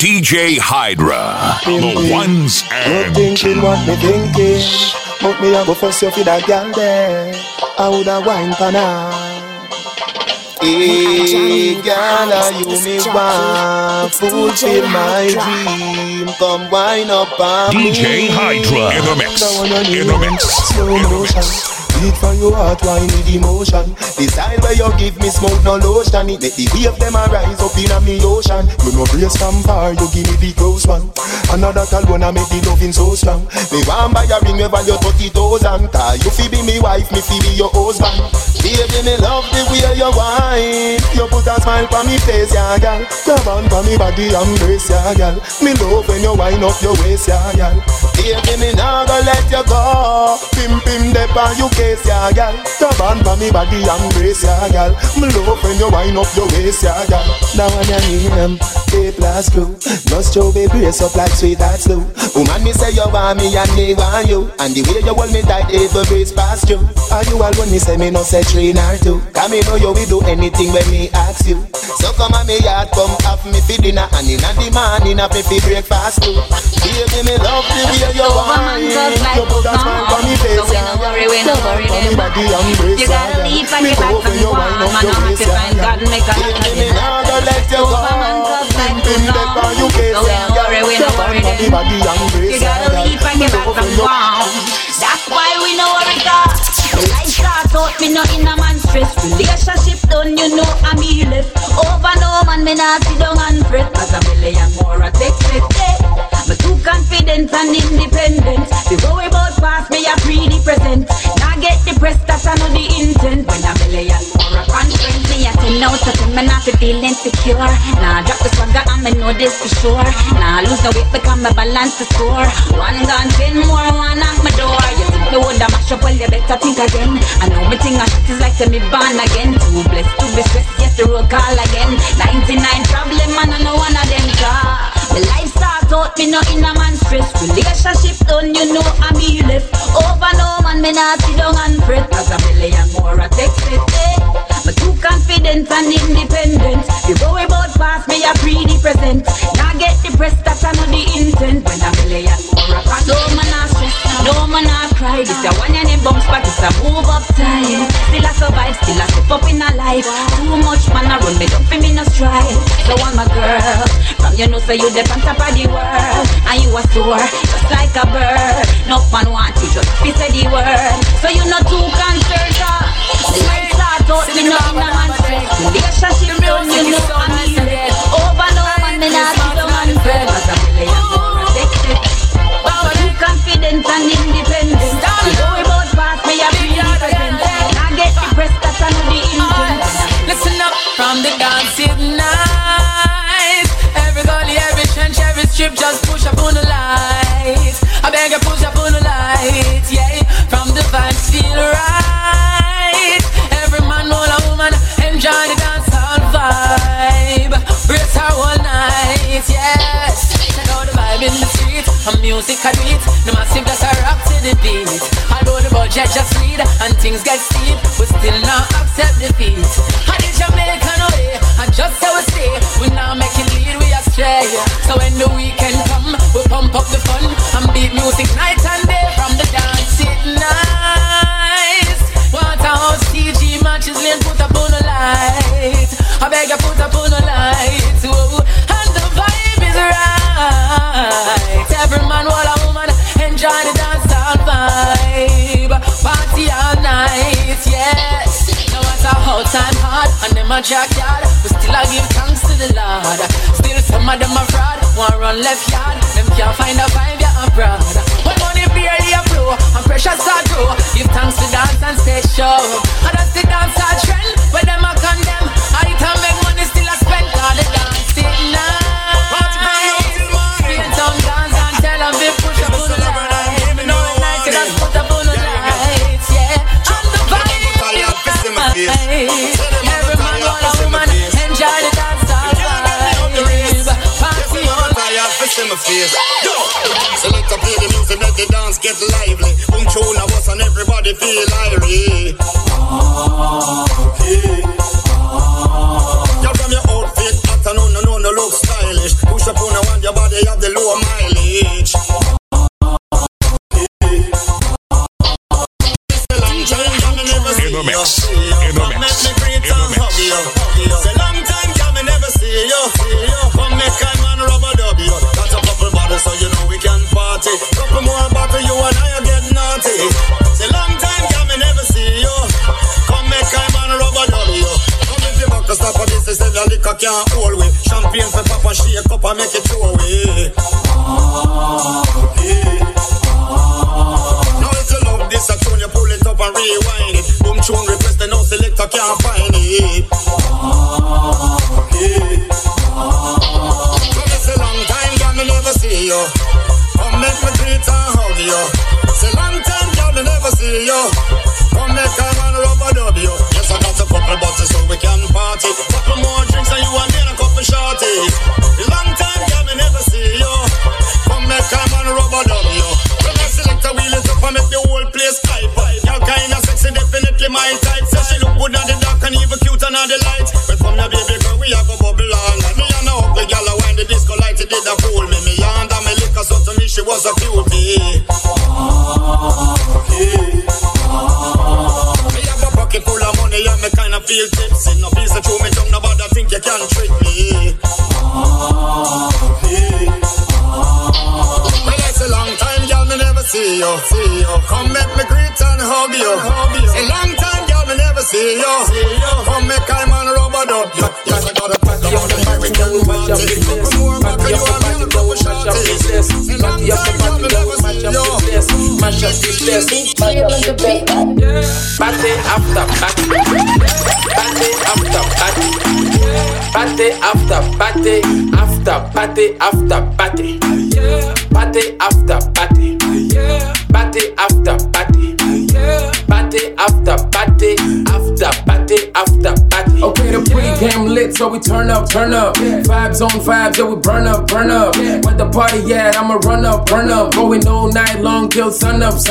DJ Hydra, the ones and thinking what me thinking, but me a go fuss you for that girl there. I woulda wine for now. Hey, girl, you me want fulfill my dream. Come wine up on me. DJ Hydra in the mix. In the mix. Slow motion. Beat for your heart, wine with emotion. The style where you give me smoke, no lotion. It make the wave them a rise up in a me ocean. You know brace from far, you give me the close one. Another call wanna make the loving so strong. Me want buy a ring over your 30,000. Cause you fi be me wife, me fi be your husband. Baby, me love the way you wine. You put a smile on me face, yeah, girl. Grab on for me body, embrace, yeah, girl. Me love when you wind up your waist, yeah, girl. Baby, me nah go let you go. Pim pim dep on you case, yeah, girl. Grab on for me body, embrace, yeah, girl. Me love when you wind up your waist, yeah, girl. Now when you name A+ crew, just show me brace up like sweet heart stew. Woman, me say you want me and me want you, and the way you hold me tight, every breeze past you. Are you all when me say me no say 3 or 2? Cause me know you will do anything when me ask you. So come on me yard, come have me for dinner, and in the morning have me for breakfast too. Baby, me love the way you wine. You put a smile on me face, yeah. We no worry, them. You gotta leave and get back from the wall. Man, I'm happy find God make a lot of it. Let you go. Pim dep on you case, yeah. We no worry, them. You gotta leave and get back from the wall. That's why we no worry, God. Life start out, me no in a man stress. Relationship done, you know I'm me left. Over no man, me not sit down and fret. Cause a million more a text it, me too confident and independent. The worry about past, me a pre the present. Now get depressed, that's I know the intent. When a million more a conference, me a 10 out of 10, me not feel insecure. Now drop the swagger and me know this for sure. Now lose the weight because my balance is sore. One gone, 10 more, one knock my door. You think me woulda mash up, well you better think again. I know me think I shit is like to me born again. Too blessed to be stressed, yes the road call again. 99 problem, man, I know one of them car. The life start out, me no in a man stress. Relationship done, you know I'm me left. Over no man, me not sit down and fret. Cause a million more a text it, me too confident and independent. You worry about past, me a pre the present. Now get depressed, that's I know the intent. When a million more a pass, no man a stress, no man a cry. This a one and a bumps, but it's a move up time. Still a survive, still a step up in a life. Too much man a run me, don't feel me no stride. So I'm a girl, from you know say you the on top of the world, and you a soar, just like a bird. No man want you, just be say the word. So you not too concerned, the life start out, me no in a man stress. Relationship done, you know I'm me left. Over no man, me not sit down and fret. Cause a million more protected. Too confident and independent. You know about past, me a free present. Now get depressed, that's I know the intent. Listen up from the dancing night. Every gully, every trench, every strip, just push up on the light. I beg you, push up on the light, yeah. From the vibes feel right. Every man, all a woman, enjoy the dancehall vibe. Brace her all night, yes. Check out the vibe in the street, and music I do it. The massive just a rock to the beat. Although the budget just lead and things get steep, we still not accept defeat. And in Jamaican way, and just how we stay, we now make it lead, we astray. So when the weekend come, we pump up the fun and beat music night and day. From the dance it nice. Waterhouse TG matches lane, put up on the light. I beg you, put up on the light. Whoa. And the vibe is right. Every man, all a woman, enjoy the dancehall vibe. Party all night, yes. No matter how time hard, and them a jackyard, we still a give thanks to the Lord. Still some of them a fraud, one run left yard, them can't find a vibe, yeah, abroad. When money barely a flow, and pressure start grow, give thanks to dance and stay show. And that's the dancehall trend, where them a condemn. I can make money, still a spend, all the dancing night. Straight down dance and tell them they push up on the light. No night, just put up on the lights, yeah. And the vibe is right. Every man, all a woman, enjoy the dancehall vibe. Party on. Select a play the music, make the dance get lively. Boom tune a bus and everybody feel irie. Okay. You from your outfit, afternoon, no look stylish. Push up on a one the mix. In the mix. Make me greet and hug you. Say long time, girl, me never see you. Come make I man rub a dub you. Got a couple bottles so you know we can party. Couple more bottles, you and I get naughty. Say long time, girl, me never see you. Come make I man rub a dub you. Come if you back to stop for this, they say the liquor can't hold we. Champagne for papa, shake up and make it throw away. Now if you love this, I tune you pull it up and rewind it. Boom tune request, the no selector can't find it. Come it's a long time, girl, me never see you. Come make me greet and hug you. It's a long time, girl, me never see you. Come make a man rub a dub you. Yes, I got a couple bottles so we can party. Couple more drinks and you and me and a couple shorties. A long time, girl, me never see you. Come make a man rub a dub you. When I select a wheel it up and make the whole place hype. Y'all kinda sexy, definitely my type. Say she look good on the dark and even cute on the light. But come here, baby girl, we have a bubble on. Me and a ugly girl, I wind the disco light, it did a fool me. Me and me liquor, so to me she was a cutie. Me have a pocket full of money and me kinda feel tipsy. No piece of true, me tongue, nobody think you can trick me. Well, it's a long time, girl, me never see you. Come make me greet and hug you. It's a long time, girl, me never see you. Come make I man rub a dub. Yes, I got a pack of money, we can party. Couple more back of you and me and a couple shorties. It's a long time, girl, me never see you. Mash up this place. Party after party. Party after party. Party after party. After party after party. Party after party. Party after party. Party after party. After party after party. Okay, the pre-game lit, so we turn up. Vibes on vibes, yeah, we burn up. Where the party at, I'ma run up. Going all night long till sun up.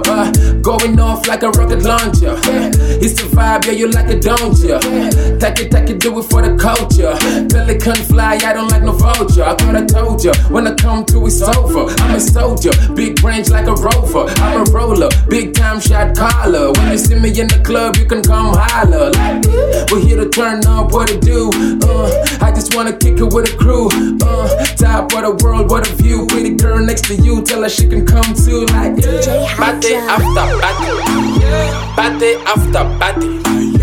Going off like a rocket launcher. It's the vibe, yeah, you like it, don't ya? Take it, do it for the culture. Pelican fly, I don't like no vulture. I thought I told ya, when I come to it's over. I'm a soldier, big range like a rover. I'm a roller, big time shot caller. When you see me in the club, you can come holler. Like, we're here to turn up, what it do? I just wanna kick it with a crew. Top of the world, what a view. Pretty girl next to you, tell her she can come too. Like, party after party. Party after party.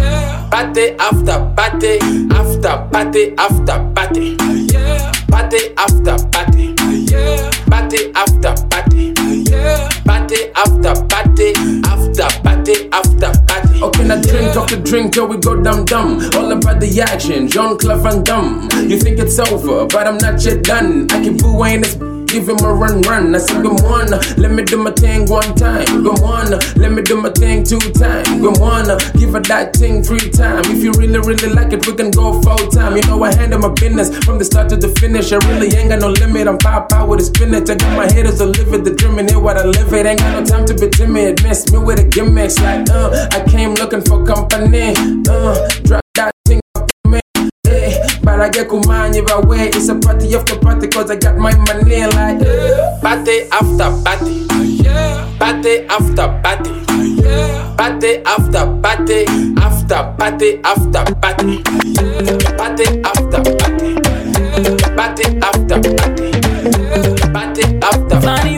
Party after party. After party after party. Party after party. Party after party. Party after party. After party after party. Okay, now drink off the drink, yo, we go dumb. All about the action, Jean-Claude Van Damme. You think it's over, but I'm not yet done. I keep booing this, give him a run. I said, good one, let me do my thing one time. Good one, let me do my thing 2 times. Good one, give her that thing 3 times. If you really like it, we can go full time. You know I handle my business from the start to the finish. I really ain't got no limit. I'm pop out with a spinach. I got my haters to live it, the dreaming here what I live it. Ain't got no time to be timid. Miss me with a gimmicks like I came looking for company. Drop that thing up to me. But I get kumani by way. It's a party after party cause I got my money like party after party. Party after party. Party after party. After party after party. Party after party. Party after party. Party after party.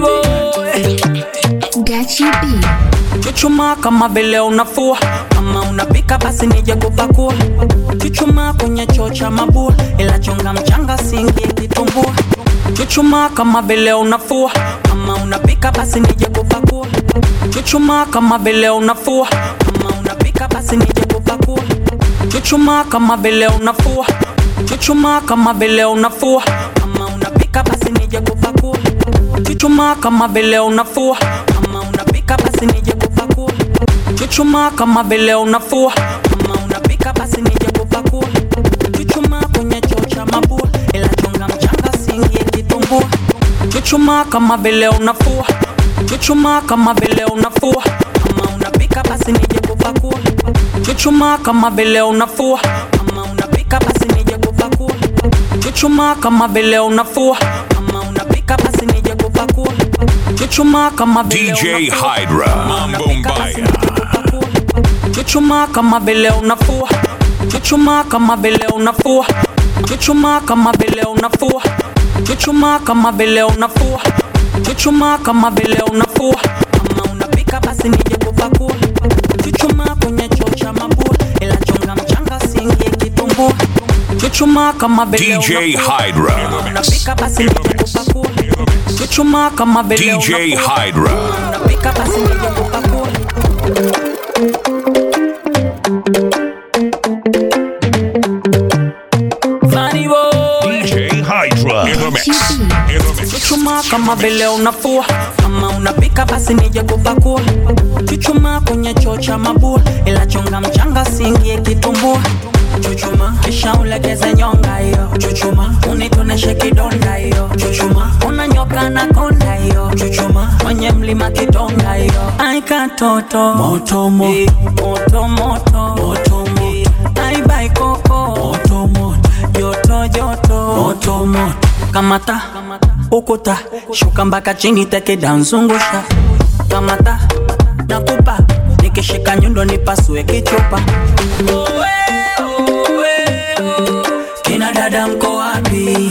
Gachi B. Chuchuma kama vile unafua, kama unapika basi nije kupakua. Chuchuma kwenye choo cha mabua, ila chonga mchanga singi kitumbua. Chuchuma kama vile unafua, kama unapika basi nije kupakua. Chuchuma kama vile unafua, kama unapika basi nije kupakua. Chuchuma kama vile unafua. Chuchuma kama vile unafua, kama unapika basi nije kupakua. Chuchuma kama vile unafua, kama unapika basi nije kupakua. Chuchuma kama vile unafua, kama unapika basi nije kupakua. Chuchuma kwenye choo cha mabua, ila chonga mchanga singi kitumbua. Chuchuma kama vile unafua. Chuchuma kama vile unafua, kama unapika basi nije kupakua. Chuchuma kama vile unafua, kama unapika basi nije kupakua. Chuchuma kama vile unafua, kama unapika basi nije kupakua. Chuchuma kama vile DJ Hydra, Mbombaya. Chuchuma kama vile unafua. Chuchuma kama vile unafua. Chuchuma kama vile unafua. Chuchuma kama vile unafua. Chuchuma kama vile unafua. Kama unapika basi nije kupakua. Chuchuma kwenye choo cha mabua. Ila chonga mchanga singie kitumbua. Chuchuma kama vile DJ Hydra. unapika basi nije kupakua. Chuchuma kama vile DJ Hydra. unapika basi nije kupakua. Chuchuma kama vile unafua. Kama unapika basi nije kupakua. Chuchuma kwenye choo cha mabua. Ila chonga mchanga singie kitumbua. Chuchuma kisha ulegeze nyonga hiyo. Chuchuma unitoneshe kidonda hiyo. Chuchuma unanyoka na konda hiyo. Chuchuma kwenye mlima kidonga hiyo. Aika toto moto moto moto moto moto moto. Aibai koko moto moto joto joto moto moto. Kamata ukuta shuka mpaka chini teke danzungusha. Kamata nakupa nikishika nyundo nipasue kichupa. Kina dada mko wapi?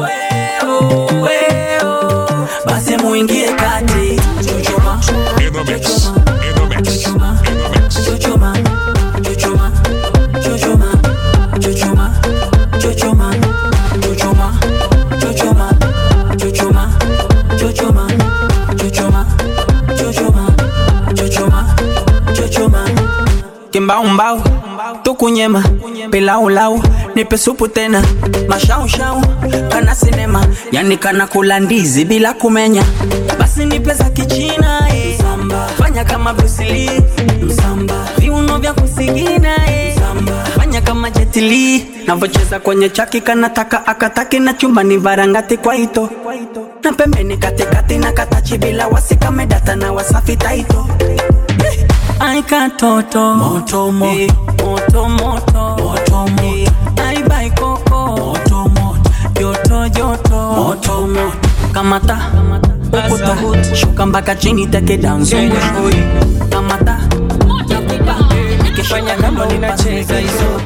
Basi muingie kati. Chuchuma chuchuma chuchuma chuchuma chuchuma chuchuma chuchuma chuchuma chuchuma chuchuma chuchuma chuchuma chuchuma chuchuma chuchuma kimbao mbao tukunyema pilau lau nipe supu tena mashau shau kana sinema yani kana kula ndizi bila kumenya basi nipe za kichina msamba fanya kama Bruce Lee msamba viuno vya kusigina msamba fanya kama Jet Li navocheza kwenye chaki kanataka akataki na chumba ni varangati kwa ito na pembeni katikati na katachi bila wasika medata na wasafi taito. Aika toto moto moto moto moto moto moto. Aibai koko moto moto joto joto moto moto. Kamata ukuta shuka mpaka chini teke danzo. Kamata nakupa nikifanya kama ninacheza hizo.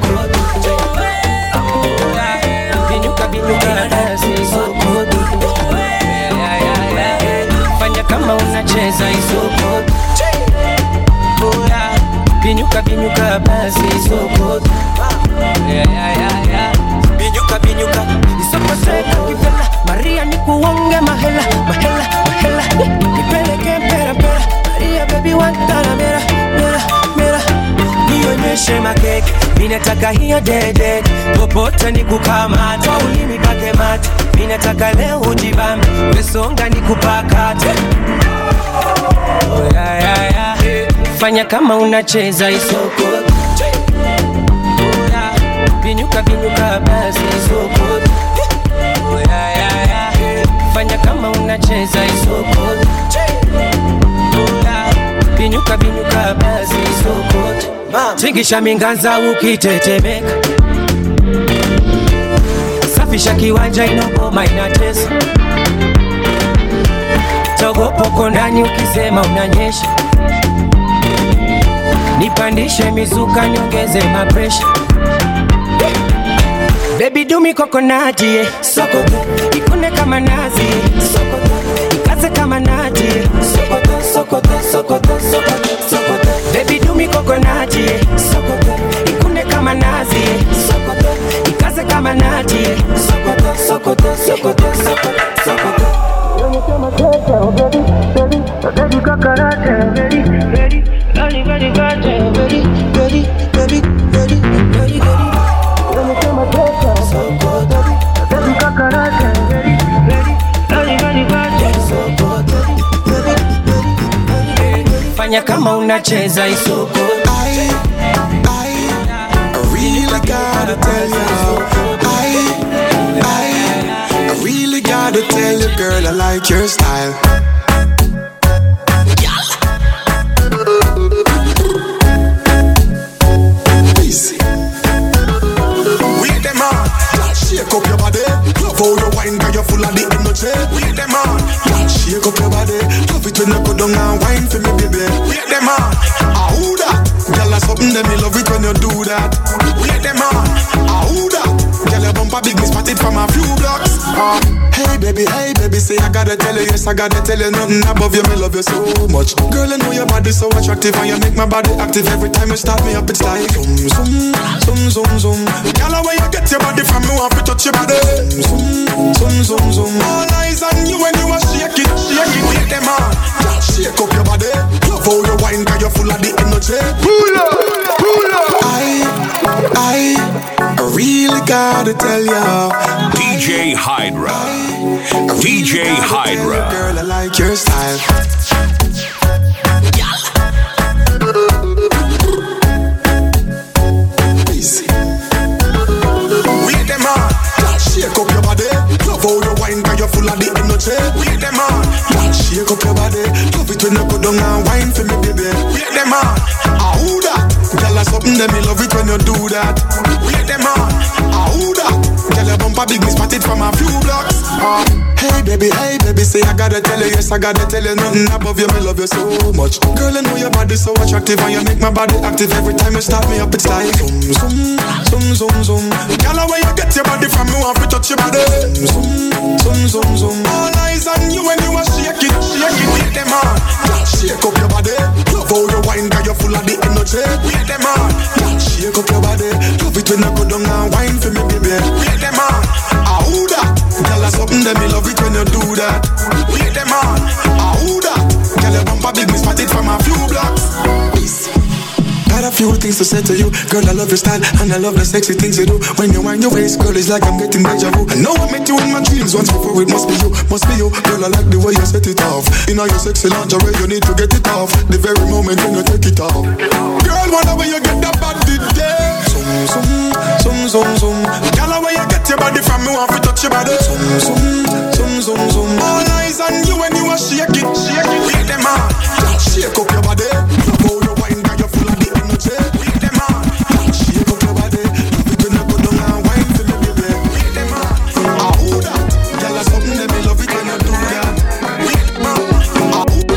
Binyuka binyuka dance hizo. Fanya kama unacheza hizo. Binyuka binyuka basi isoko. Binyuka binyuka isoko seka kipela. Maria nikuonge mahela mahela mahela. Nipeleke mpera mpera. Maria baby wantana mera mera mera. Nionyeshe makeke. Minataka hiyo dede. Popote nikukamata. Ulimi pake mate. Minataka leo ujibambe. Wesonga nikupakate. Fanya kama unacheza isoko. Binyuka binyuka basi isoko. Fanya kama unacheza isoko. Binyuka binyuka basi isoko. Tingisha minganza ukitetemeka. Safisha kiwanja inogoma inatesa. Togopoko ndani ukisema unanyesha. Nipandishe mizuka niongeze mapresha. Baby do me coconut yeah. Sokoto ikune kama nazi. Sokoto ikaze kama nati. Sokoto sokoto sokoto sokoto sokoto. Baby do me coconut yeah. Sokoto ikune kama nazi. Sokoto ikaze kama nati. Sokoto sokoto sokoto sokoto sokoto. Baby baby baby coconut baby baby ready ready ready ready ready ready ready ready. Fanya kama unacheza isoko. I really gotta tell you. I really gotta tell you, girl, I like your style. Easy. Wait them on, shake up your body. Love how you wine, girl, you're full of the energy. Wait them on, shake up your body. Love it when you go down and wine for me, baby. Wait them on, who that? Girl, that's something that me love it when you do that. Wait them on, who that? Girl, your bumper big, me spotted from a few blocks. Hey baby, say I gotta tell you, yes I gotta tell you, nothing above you, me love you so much. Girl, I know your body so attractive, and you make my body active. Every time you start me up, it's like zoom. Girl, where you get your body from, me want to touch your body. Zoom. All eyes on you when you are shake it, wait them on. Shake up your body, love how you wine, cause you're full of the energy. I really gotta tell ya, DJ Hydra. DJ Hydra. Girl, I like your style. Easy. Wait them on, shake up your body. Love how you wine, cause you're full of the energy. Wait them on, shake up your body. Love it when you go down and wine for me, baby. Wait them on, who that? Girl, that's something that me love it when you do that. Wait them on, who that? Girl, your bumper big, me spotted from a few blocks. Hey baby, say I gotta tell you, yes I gotta tell you, nothing above you, me love you so much. Girl, I know your body so attractive, and you make my body active. Every time you start me up, it's like zoom. Girl, where you get your body from, me want to touch your body. Zoom. All eyes on you when you are shake it, wait them on. Shake up your body, love how you wine, cause you're full of the energy. Wait them on, shake up your body, love it when you go down and wine for me, baby. Wait them on, who that? Girl, that's something that me love it when you do that. Wait them on, who that? Girl, your bumper big, me spotted from a few blocks. Got a few things to say to you. Girl, I love your style and I love the sexy things you do. When you wind your waist, girl, it's like I'm getting deja vu. I know I met you in my dreams once before, it must be you. Girl, I like the way you set it off. In all your sexy lingerie, you need to get it off. The very moment when you take it off. Girl, wonder where you get that body there. Zoom. Girl, where you get your body from, me want to touch your body. Zoom. All eyes on you when you are shake it, wait them on. Shake up your body, love how you wine, cause you're full of the energy. Wait them on, shake up your body, love it when you go down and wine for me, baby. Wait them on, who that? Girl, that's something that me love it when you do that. Wait them on, who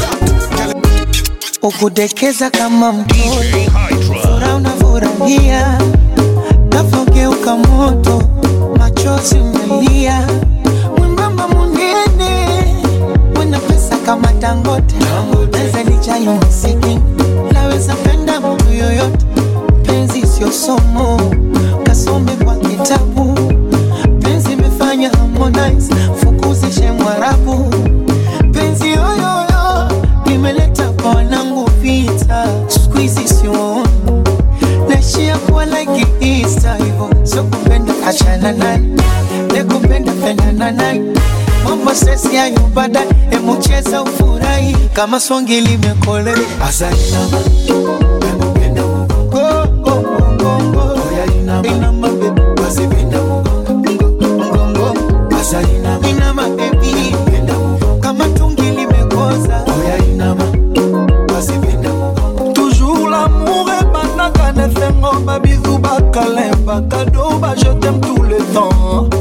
that? Ukudekeza kama mtoto, furaha unafurahia, ghafla ugeuka moto, machozi umelia. Mwembamba munene, mwenye pesa kama Dangote, naweza nijayo msiki, naweza penda mtu yoyote. Penzi sio somo, kasome kwa kitabu. Penzi imefanya Harmonize, fukuzishe Mwarabu. Penzi yoyoyo, imeleta kwa wanangu vita. Squeezy sio naishia kuwa like Easter hivyo. Sio kupenda achana naye, nekupenda pendana naye. Mambo sesi ya nyumbada, emucheza ufurahi. Kama songi limekole asali nama, emupenda mgongo. Oya inama, baby, wasipenda mgongo. Asali nama, inama baby, penda mgongo. Kama tungi limekoza, oya inama, wasipenda mgongo. Toujours l'amour est banaka ne fengo, ba bisou ba câlin, ba cadeau, ba je t'aime tout le temps.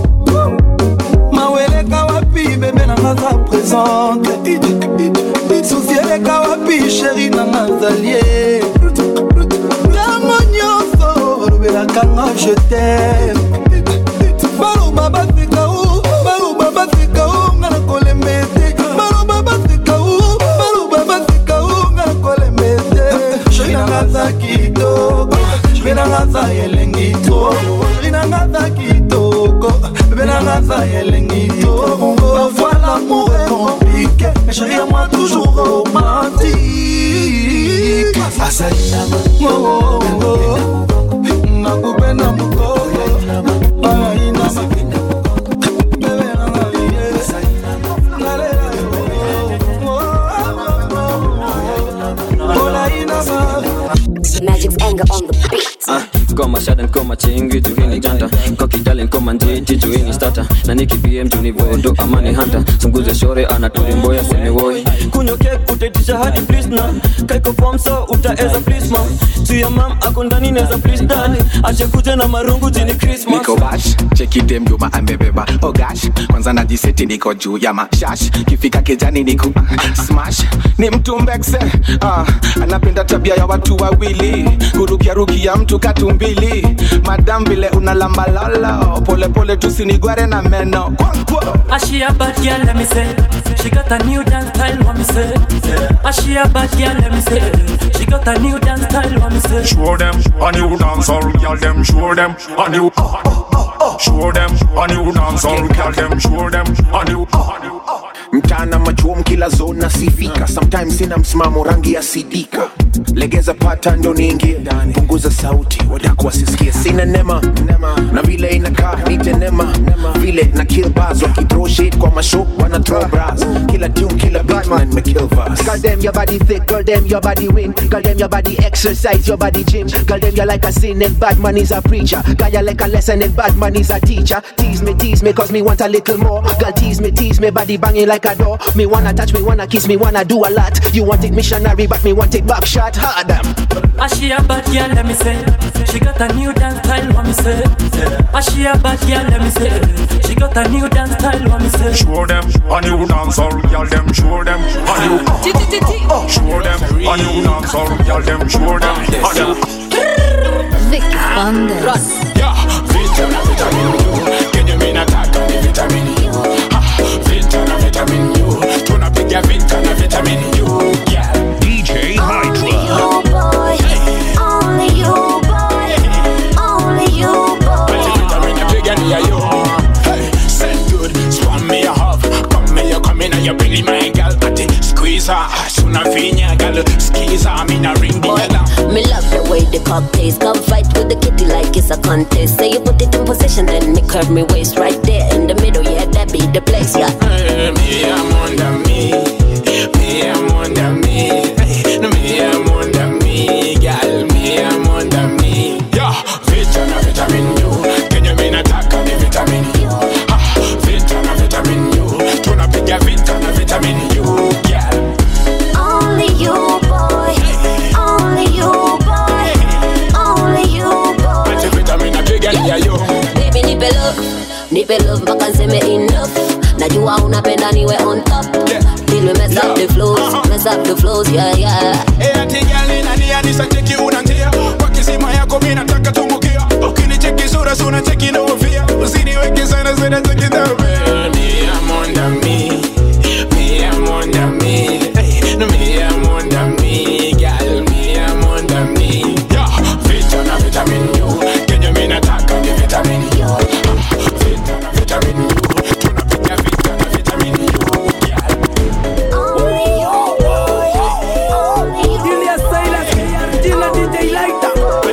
Mawele kawapi, bébé na ngaza présente. Soucier les kawapi, chérie na ngazalie. Yango nyonso, bébé kanga je t'aime. Balo baba fika ou, ngana kole mete. Balo baba fika ou, ngana kole mete. Chérie na ngaza kitoko, chérie na ngaza yelengi to. Chérie na ngaza kitoko. Parfois l'amour est compliqué, mais chérie à moi toujours romantique. Asalina nakupenda mko Magic's anger on the beat. Koma shadan koma chingi tu hini janta. Koki darling niko manjiti juini starter na niki BM juni vodo amani hunter sunguze shore anatulimboya seniwoi kunyo cake utaitisha hadi please na kaiko form so utaeza please ma tuya mam ako ndani neza please dad ache kuja na marungu jini Christmas niko bash cheki dem juma amebeba oh gosh kwanza najiseti niko juu ya mashash kifika kijani niko smash ni mtu mbekse anapenda tabia ya watu wawili kurukia mtu katumbili madam vile unalamba lolo pole pole tusinigware na meno She a bad girl, let me say. She got a new dance style, what me say. She a bad girl, let me say. She got a new dance style, what me say. Show them a new dance all girl them show them a new show them a new dance all girl them show them a new mtana machuom kila zona sifika sometimes ina msimamo rangi ya sidika legeza pata ndo niingie punguza sauti wadako wasisikie sina nema na vile inakaa nitenema vile na kill bars wakithrow shit kwa mashow wana throw bras kila tune kila beat man me kill bars girl them your body thick girl them your body win girl them your body exercise your body gym girl them you like a sin and bad man is a preacher girl you like a lesson and bad man is a teacher tease me cause me want a little more girl tease me body banging like a door me wanna touch me wanna kiss me wanna do a lot you want it missionary but me want it back shot hard them She a bad girl let me say she got a new dance style what me say She a bad girl let me say she got a new dance style what me say show them a new dance all girl them show them a new show them a new dance all girl them show them a new Vicky Bandes yeah vitamin U can you mean attack on the vitamin U vitamin U tunapiga vita na vitamin U yeah DJ Hydra Only you boy Only you boy vitamin napiga ni ya you hey said good swan me a hug come in and you bring my girl at it squeeze her sooner finya girl skis her me na ring the bell me love the way the cock tastes come fight with the kitty like it's a contest say you put it in position then me curve me waist right there in the middle yeah that be the place yeah me I'm under me I'm under me me I'm under me girl me I'm under me yeah vitamin U can you mean attack on the vitamin U vitamin U tunapiga vita na vitamin U girl only you boy only you boy only you boy vitamin napiga ni ya you baby nipe love mpaka nseme enough najua unapenda niwe on top till we mess up the flows yeah ati girl nani anisacheki unantia kwa kisima yako mimi nataka tumbukia ukinicheki sura sura cheki na ufia usiniweke sana zina cheki down me I'm under me I'm under me no me I'm under me girl me I'm under me yeah vitamin U can you mean attack on the vitamin U vitamin U tunapiga vita na vitamin U girl only you boy only you Julia Silas Argentina DJ Lighter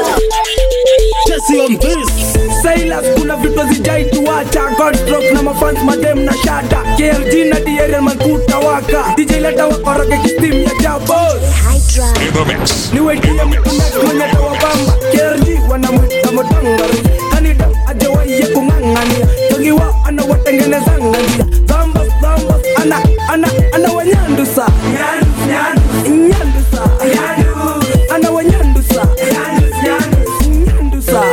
Jesse on this Silas kuna vitu zijaituacha Godstroke na mafans madem na shada KLG na DRL malkuta waka DJ Lighter wakoroge kistim ya jabos niwe DM kunext mwenye tawabamba KLG wanamwita motangari Kanida ajawaye kungangania Togiwa anawatengenezangania Zambas ana wanyandusa Nyandusa ana wanyandusa Nyandusa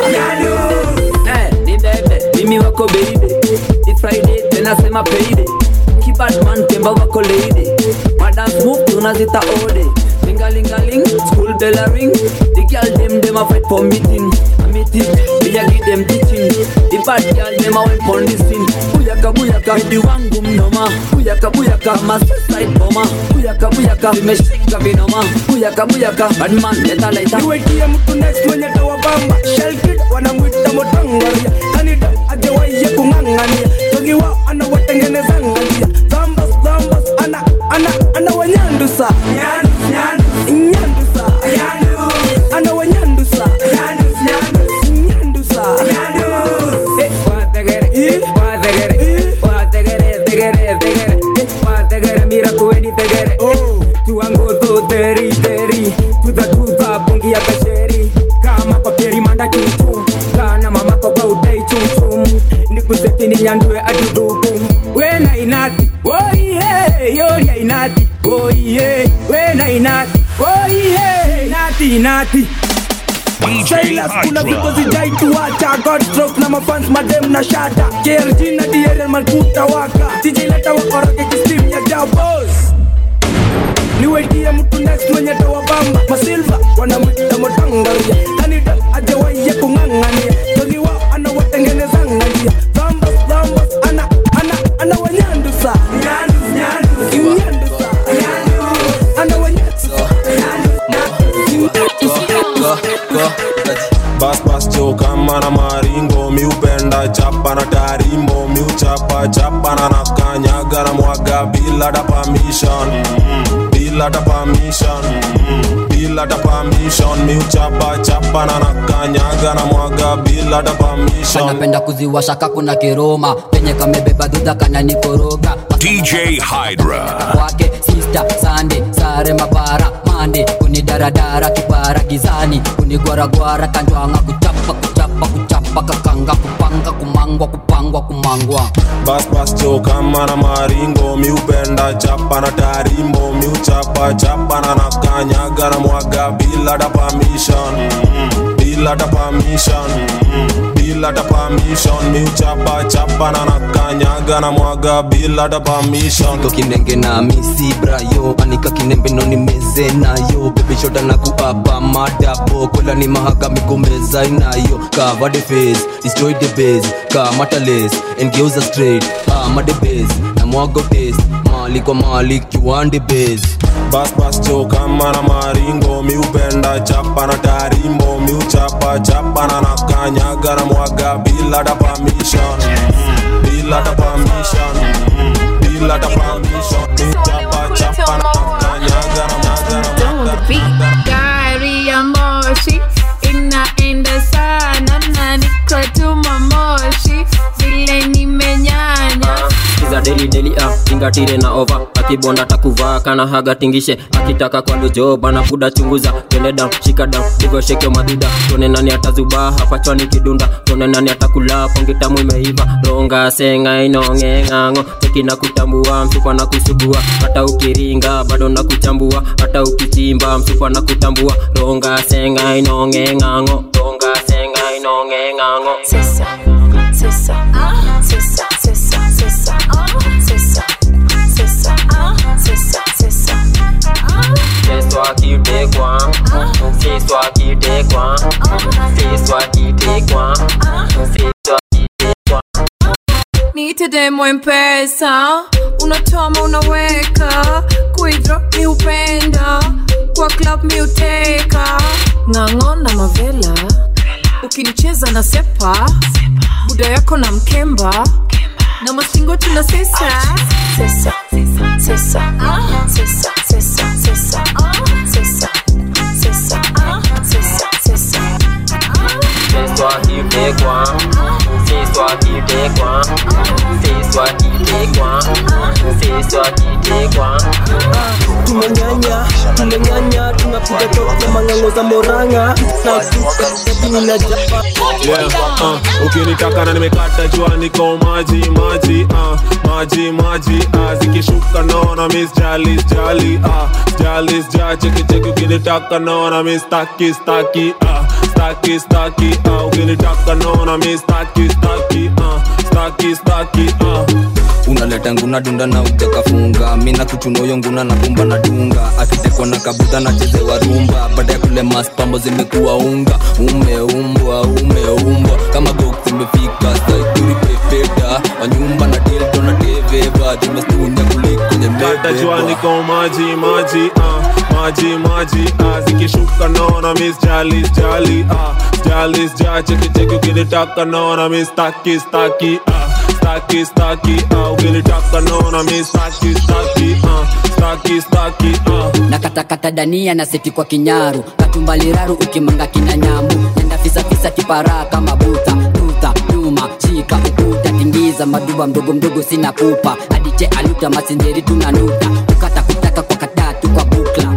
ni bebe mimi wako baby it's Friday tena sema payday Kibadman kemba wako lady madance move tunazita ode lingalingaling school bell a ring the girl them a fight for meeting me a give them teaching the bad girl them a went for listen buyaka di wangu mnoma buyaka ma suicide bomber buyaka vimeshika vinoma buyaka bad man leta niwe DM kunext mwenye tawabamba Shell Kid wanamwita motangaria Kanida ajawaye kungangania Togiwa anawatengenezangania Zambas ana wanyandusa Nyandusa ana wanyandusa Nyandusa mira kuweni tegere tuango to teri tuza bungi ya kasheri kama paperi manda chuchu kana mama kwa udai chuchu nyandue adudubum wena inati oh yeah yo inati oh yeah wena inati oh yeah inati Silas kuna vipo zijai tuwacha Godstrokes na mafans madem na shata KRG na DRL malkuta waka Tijileta wakorake kistim ya jabos niwaitie mtu next mwenye tawabamba Masilva wanamwita motangaria Kanida ajawaye kungangania Togi wao anawatengenezangalia Zambas ana wanyandusa Nyandusa ana wanyandusa Bas choka mana maringo miupenda chapa na tarimbo miuchapa chapa na nakanyaga na mwaga bila da permission bila da permission miuchapa chapa na nakanyaga na mwaga bila da permission anapenda kuziwasha kakuna kiroma penye kamebeba duda kana nikoroga DJ Hydra wake sister Sunday sare mabara mande kuni daradara kipara gizani kuni gwara kanjwanga kuchapa kakanga kumangwa Bas choka mana maringo miupenda chapa na tarimbo miuchapa chapa na nakanyaga na mwaga bila da permission miuchapa chapa na nakanyaga na mwaga bila da permission Niko kinenge na misi brayo anika kinembe no nimeze nayo baby shoda na kuapa madabo kola ni mahaga mikumeza inayo cover the face destroy the base kama tales and girls are straight made base na mwago taste mali kwa mali kiwande base Bas choka mana maringo miupenda chapa na tarimbo miuchapa chapa na nakanyaga na mwaga bila da permission miuchapa chapa na nakanyaga na mwaga gari ya moshi inaenda sana na niko tuma moshi vile nimenyanya Kiza deli tingatire na over akibonda takuvaa kana haga tingishe akitaka kwa lojo bana fuda chunguza twende down shika down digo shake madida tone nani atazuba hapa chwani kidunda tone nani atakula pongita imeiva ronga senga inonge ngango tekina kutambua msupa na kusugua hata ukiringa bado na kuchambua hata ukichimba msupa na kutambua ronga senga inonge ngango sisa Niite demo mpesa unatoma unaweka kuidro mi upenda kwa club mi uteka ng'ang'o na mavela ukinicheza na sepa buda yako na mkemba na masingo tuna sesa Tumenganya tunapiga toka mangango za moranga na suka na japa ukinitaka na nimekata jua niko maji zikishuka naona miss jali cheki ukinitaka naona miss staki ukinitaka naona miss staki unaleta nguna dunda na utakafunga mina kuchunoyo nguna na kumba na dunga akitekwa na kabuta na chezewa rumba baada ya kule maspambo zimekuwa unga umeumbwa kama gok zimefika saituri pepeta wanyumba na dildo na deveva zimestunya kuliko nyemebe jua niko maji zikishuka naona miss jali cheki ukinitaka naona miss staki ukinitaka naona miss staki nakatakata dania na seti kwa kinyaru katumbaliraru ukimanga kina nyambu nenda fisa kipara kama buta nyuma shika ukuta tingiza maduba mdogo sina pupa adiche aluta masinjeri tunanuta ukata kutaka kwa katatu kwa bukla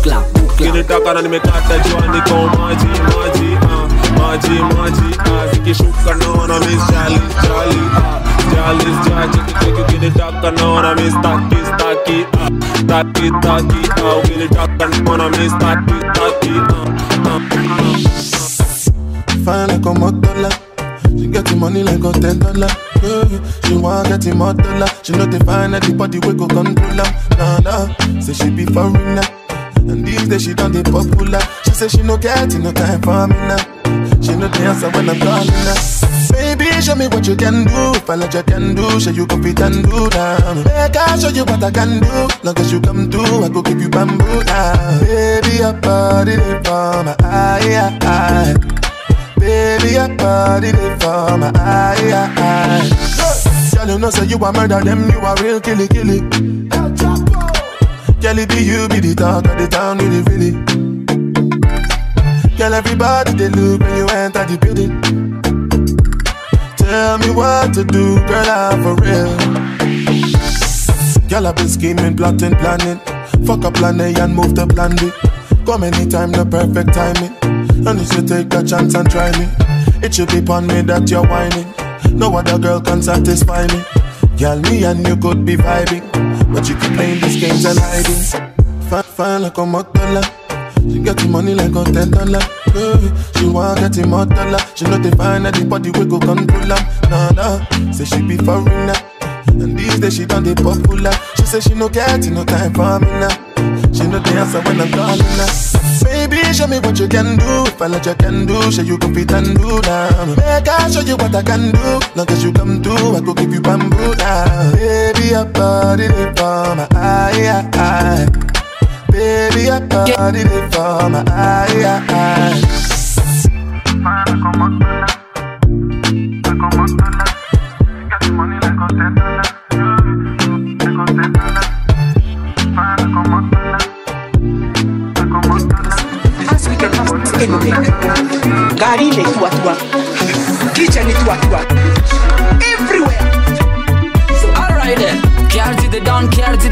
ukinitaka na nimekata jua niko maji zikishuka naona miss jali jali jali jali ukinitaka naona miss taki taki taki taki ukinitaka naona miss taki taki Fine like a motola. She get the money like a $10. Yeah, she want get the motola. She know they find anybody we go control her. Nah, say she be foreigner. And these days she done the popular. She say she no get no time for me now. She no answer when I'm calling her. Baby, show me what you can do. If I let you can do, show you go fit and do that. Make I show you what I can do. Long as you come through, I go give you bamboo down. Baby, your body they for my eye. Baby, your body they for my eye. Girl, you know say you a murder them, you a real killy. Girl, it be you be the talk of the town, really. Girl, everybody they look when you enter the building. Tell me what to do, girl, I'm for real. Girl, I've been scheming, plotting, planning. Fuck up plan A and move to plan B. Come anytime, no perfect timing. And you should take a chance and try me. It should be upon me that you're whining. No other girl can satisfy me. Girl, me and you could be vibing, but you keep playing these games and hiding. Fine like a motola. She get the money like a $10. Yeah, she want get the motola. She know they find anybody we go control her. Nah, say she be foreigner. And these days she done the popular. She say she no get no time for me now. She know the answer when I'm calling her. Baby, show me what you can do. If I let you can do, show you go fit and do that. Make I show you what I can do. Long as you come through, I go give you bamboo down. Baby, your body they for my eye. Baby, your body they for my eye. Gari les toi, kitchen les toi, everywhere. So alright then, carry the down.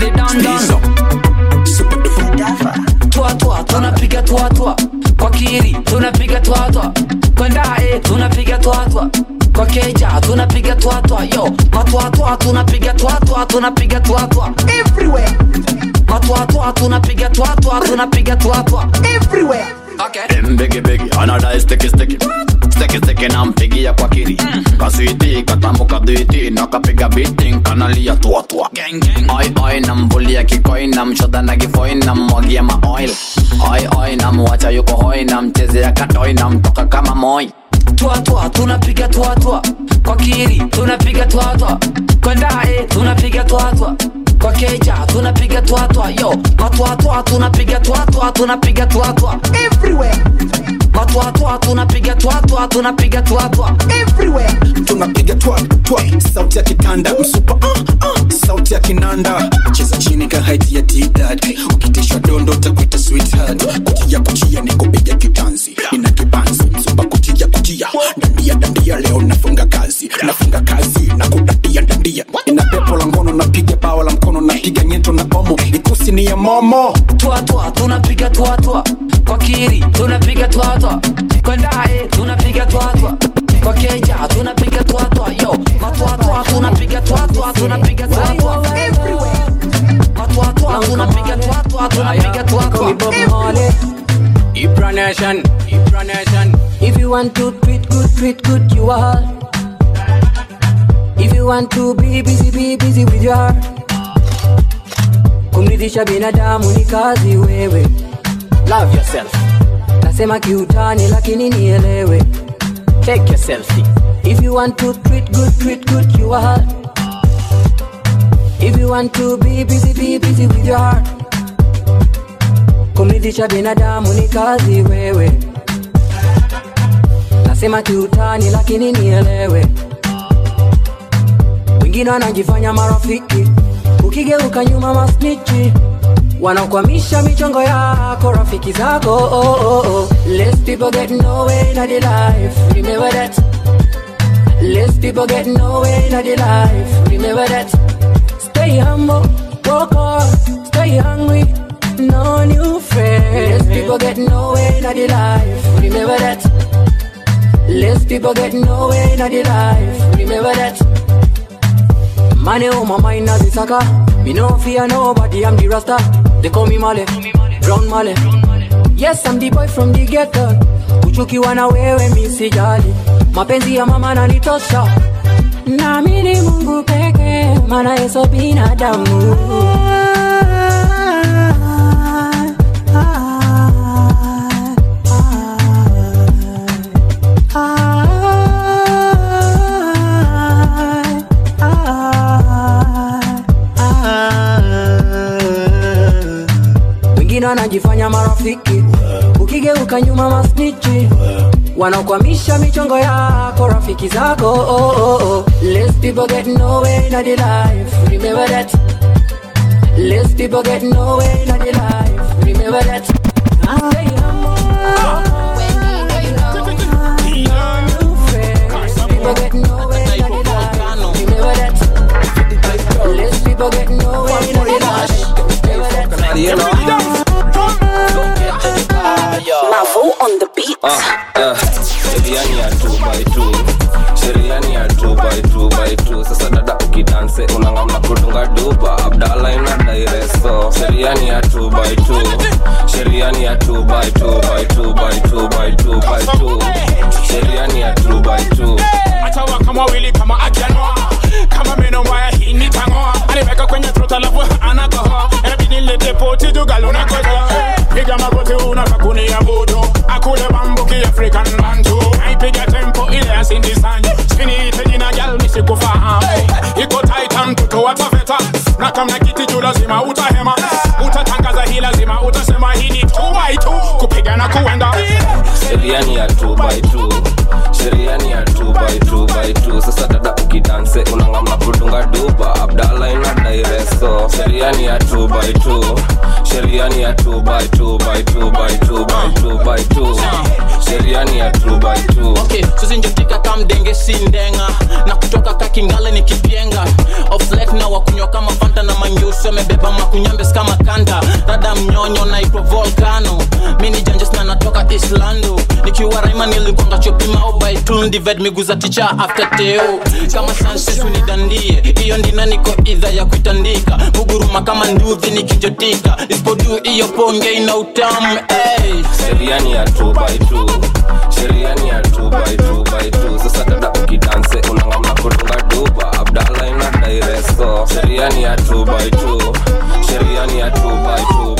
Tua, tunapiga tua. Kwa kiri, tunapiga tua. Kwa ndae, tunapiga tua. Kwa keja, tunapiga tua. Yo, matua, tunapiga tua. Everywhere. Matua, tunapiga tua. Everywhere. Okay. Biggie, another sticky. Sticky na mpigi ya kwa kiri. Kaswiti, katamu kadwiti, nakapiga beating, kanalia tua. Gang. Oi, na mbuli ya kikoi, na mshoda na gifoi, na mwagi ya ma-oil. Oi, na mwacha yuko hoi, na mcheze ya katoi, na mtoka kama moi. Tua, tunapiga tua. Kwa kiri, tunapiga tua. Kwa ndae, tunapiga tua. Kwa keja, tunapiga tua. Yo, matua, tunapiga tua. Everywhere. Matua, tunapiga tua. Everywhere. Tunapiga tua. Sauti ya kitanda, msupa sauti ya kinanda. Cheza chini ka height ya T-Dad. Ukitishwa dondo utakuita sweetheart. Kutia niko piga kitanzi. Nina kibanzi, msupa kutia. Dandia leo nafunga kazi. Na kudadia. Ina pepo la ngono napiga bao la mkono. Napiga nyeto na omo. Ikusi ni ya momo. Tua, tunapiga tua. Kwa kiri, tunapiga tua. Kwa ndae, tunapiga tua. Kwa keja, tunapiga tua. Yo, matua, tunapiga tua. Everywhere. Matua, tunapiga tua. Everywhere. Ibra Nation. If you want to treat good, you are. If you want to be busy with your heart. Kumridhisha binadamu ni kazi wewe. Love yourself. Nasema kiutani lakini nielewe. Take your selfie. If you want to treat good, you are. If you want to be busy with your heart. Kumridhisha binadamu ni kazi wewe. Nasema kiutani lakini nielewe. Wengine wanajifanya marafiki, ukigeuka nyuma masnichi. Wanakwamisha michongo yako, rafiki zako. Less people get nowhere in the life, remember that. Less people get nowhere in the life, remember that. Stay humble, work hard, stay hungry, no new friends. Less people get nowhere in the life, remember that. Less people get nowhere in the life. Remember that. Money on my mind as a sucker. Me no fear nobody, I'm the Rasta. They call me Male, Brown Male. Yes, I'm the boy from the ghetto. Uchuki wana wewe mi sijali. Mapenzi ya mama nanitosha. Na mimi Mungu peke, maana Yesu binadamu. Wengine wanajifanya marafiki, ukigeuka nyuma masnichi, wanakwamisha michongo yako rafiki zako. Less people get nowhere in the life. Remember that. Less people get nowhere in the life. Remember that. People get nowhere in the life. Remember that. Less people get nowhere in the life. Mavo on the beat. Sheriani ya 2x2. Sheriani ya 2x2. Sasa dada ukidanse unangamna kudunga duba. Abdalla ina daireso. Sheriani ya 2x2. Sheriani ya 2x2. Sheriani ya 2x2. Atawa kama wili kama akianoa. Kama meno mbaya hii nitangoa. Anibeka kwenye trota lafu anakohoa. Erabini lete poti dugaluna koza. Piga mabote unakakuni ya budo. Akule bambuki African bantu. Naipiga tempo ile asindisanyi. Spini ite jina gal nisikufahamu. Iko titan tuto watafeta. Na kama kiti juu lazima utahema. Utatangaza hii lazima utasema hii ni 2x2. Kupiga na kuenda. Sheriani ya 2x2. Sheriani ya 2x2. Sasa dada ukidanse unangamna kudunga duba. Abdalla ina daireso. Sheriani ya 2x2. Sheriani ya 2x2. Sheriani ya 2x2. Okay, susi njotika kamdenge sindenga. Na kutoka kakingale ni kipienga. Off late na wakunywa kama Fanta na mangyusi. Wamebeba makunyambes kama kanda. Rada mnyonyo na ipo volcano. Mini janjes na natoka Islando. Nikiwa raima nilikwanga chopi maoba itundi ved miguza teacher after teo. Kama sunset unidandie. Iyo ndina niko idha ya kuitandika. Muguruma kama nduthi nikijotika. Ispodu iyo ponge ina utamu. Sheriani ya 2x2. Sheriani ya 2x2. Sasa dada ukidanse unangamna kudunga duba. Abdalla ina daireso. Sheriani ya 2x2. Sheriani ya 2x2.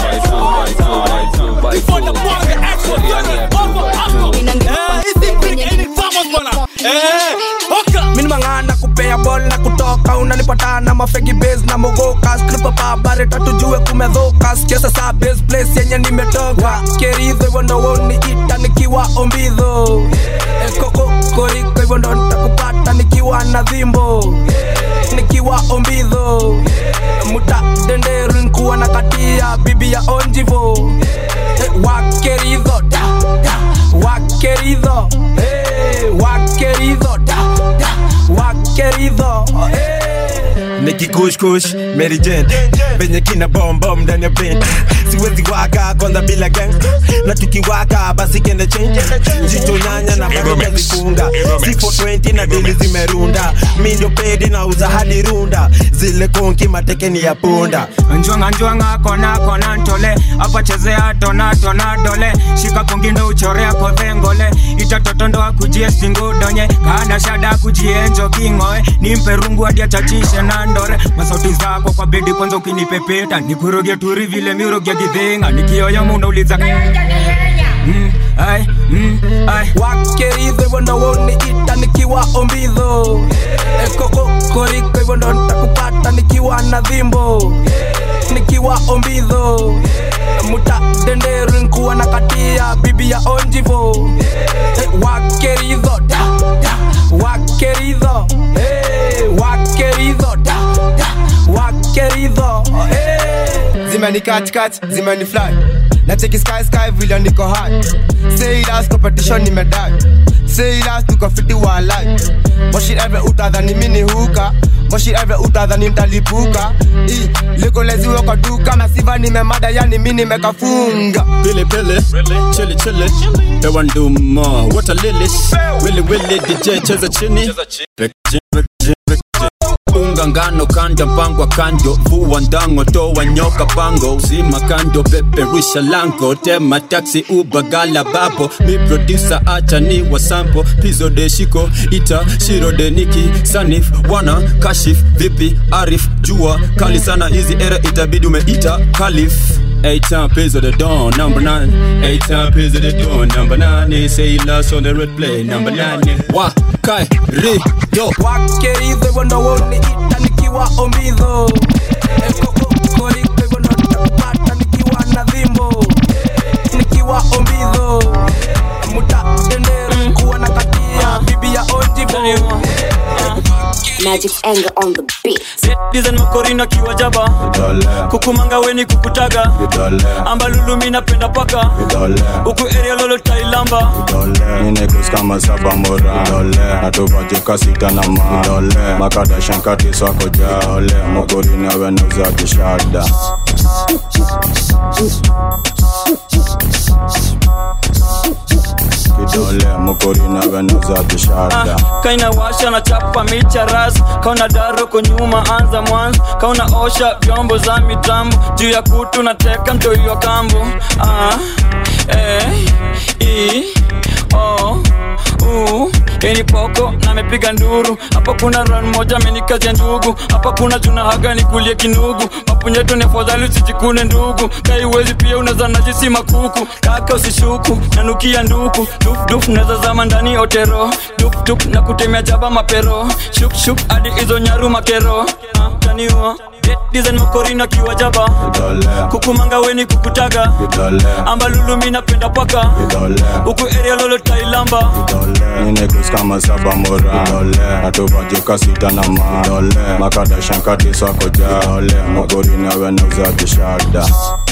Sheriani ya 2x2. Mini mangana kupea ball na kutoka. Unanipata na mafegi base na mogoka. Skripa pa bareta tujue kumedhoka. Sikiasa saa base place yenye nimetoka. Keridho hivyo ndo woni ita nikiwa ombidho. Koko koriko hivyo ndo nitakupata nikiwa na dhimbo. Nikiwa ombidho. Muta denderu nikuwa na katia bibi ya onjivo. Wakeridho da da. Wakeridho Wakeridho da da. Wakeridho Nikki Kush Kush, Mary Jane Venye kina bomb bomb ndani ya brain. Siwezi waka kwanza bila gang. Na tukiwaka basi kende change. Jicho nyanya na bado zifunga. C420 na dili zimerunda. Mi ndio pedi na uza hadi runda. Zile konki matekeni ya punda. Njwanga kona ntole. Apa chezea tona dole. Shika kongi ndo uchorea kodhengole. Itatotondo akujie stingudonye. Kana shada kujie njo kingoe. Nimpe rungu hadi achachishe na ndore. Masauti zako kwa bedi kwanza ukinipepeta. Nikuroge turi vile miroge githinga. Nikioya muna uliza Wakeridho hivyo ndo woni ita nikiwa ombidho. Koko koriko hivyo ndo nitakupata nikiwa na dhimbo. Nikiwa ombidho. Muta denderu nikuwa na katia bibi ya onjivo. Wakeridho da da. Wakeridho Wakeridho da da. Wakeridho Zimeni catch zimeni fly. Na cheki sky vile niko high. Say last competition ni medal. Say last tuko fiti wa life. Moshi every utadhani mini huka. Moshi every utadhani mtalipuka. Lego nikoleziwe kwa duka masiva nimemada yani mi nimekafunga Pili pili, chili chili, hewa nduma, water lilies, willy willy DJ cheza chini, unga ngano kanda pangwa kando, vua ndango toa nyoka pango, uzima kando peperusha lango, tema taxi uba gala bapo, mi producer acha ni wasampo, pizo de shiko, ita, shiro de niki, sanif, wana, kashif, vipi, arif, jua, kali sana hizi era itabidi umeita, kalif. 8 time piz of the dawn, number 9. 8 time piz of the dawn, number 9. Say last on the red play, number 9. Wa, kai, ri, do. Wake hizo wanda woni ita nikiwa ombido. Kori kwa wanda tapata nikiwa na dhimbo. Nikiwa ombido. Muta dendere kuwa na katia bibi ya ojibo. Magic anger on the beat. Dizen makorina kiwa jaba kukumanga weni kukutaga amba lulu mina penda paka uku area lolo tailamba Ninekus kama saba mora Natubajika sita na ma Makada shankati swako jale Mokorina wenuza kishada Kidole mokorina wenuza kishada Kaina washa na chapa micha ras Kauna daro kunyuma anza mwanzo Kauna osha vyombo za mitambo Juu ya kutu na teka mtoi wa kambo Eni poko na mepiga nduru Hapa kuna run moja menikazi ya ndugu Hapa kuna juna haga ni kulie kinugu Mapunyeto ni afadhali usijikune ndugu Kaiwezi pia unaza najisi makuku Kaka usishuku nanukia nduku Duf duf neza zama ndani otero Duf duf na kutemea jaba mapero Shuk shuk adi izo nyaru makero Taniwa Dizen makorina kiwa jaba Kukumanga weni kukutaga Amba lulu mina penda paka Uku area lolo tailamba Ninekus kama saba mora Natubajika sita na ma Makada shankati swako jale Mokorina wenuza kishada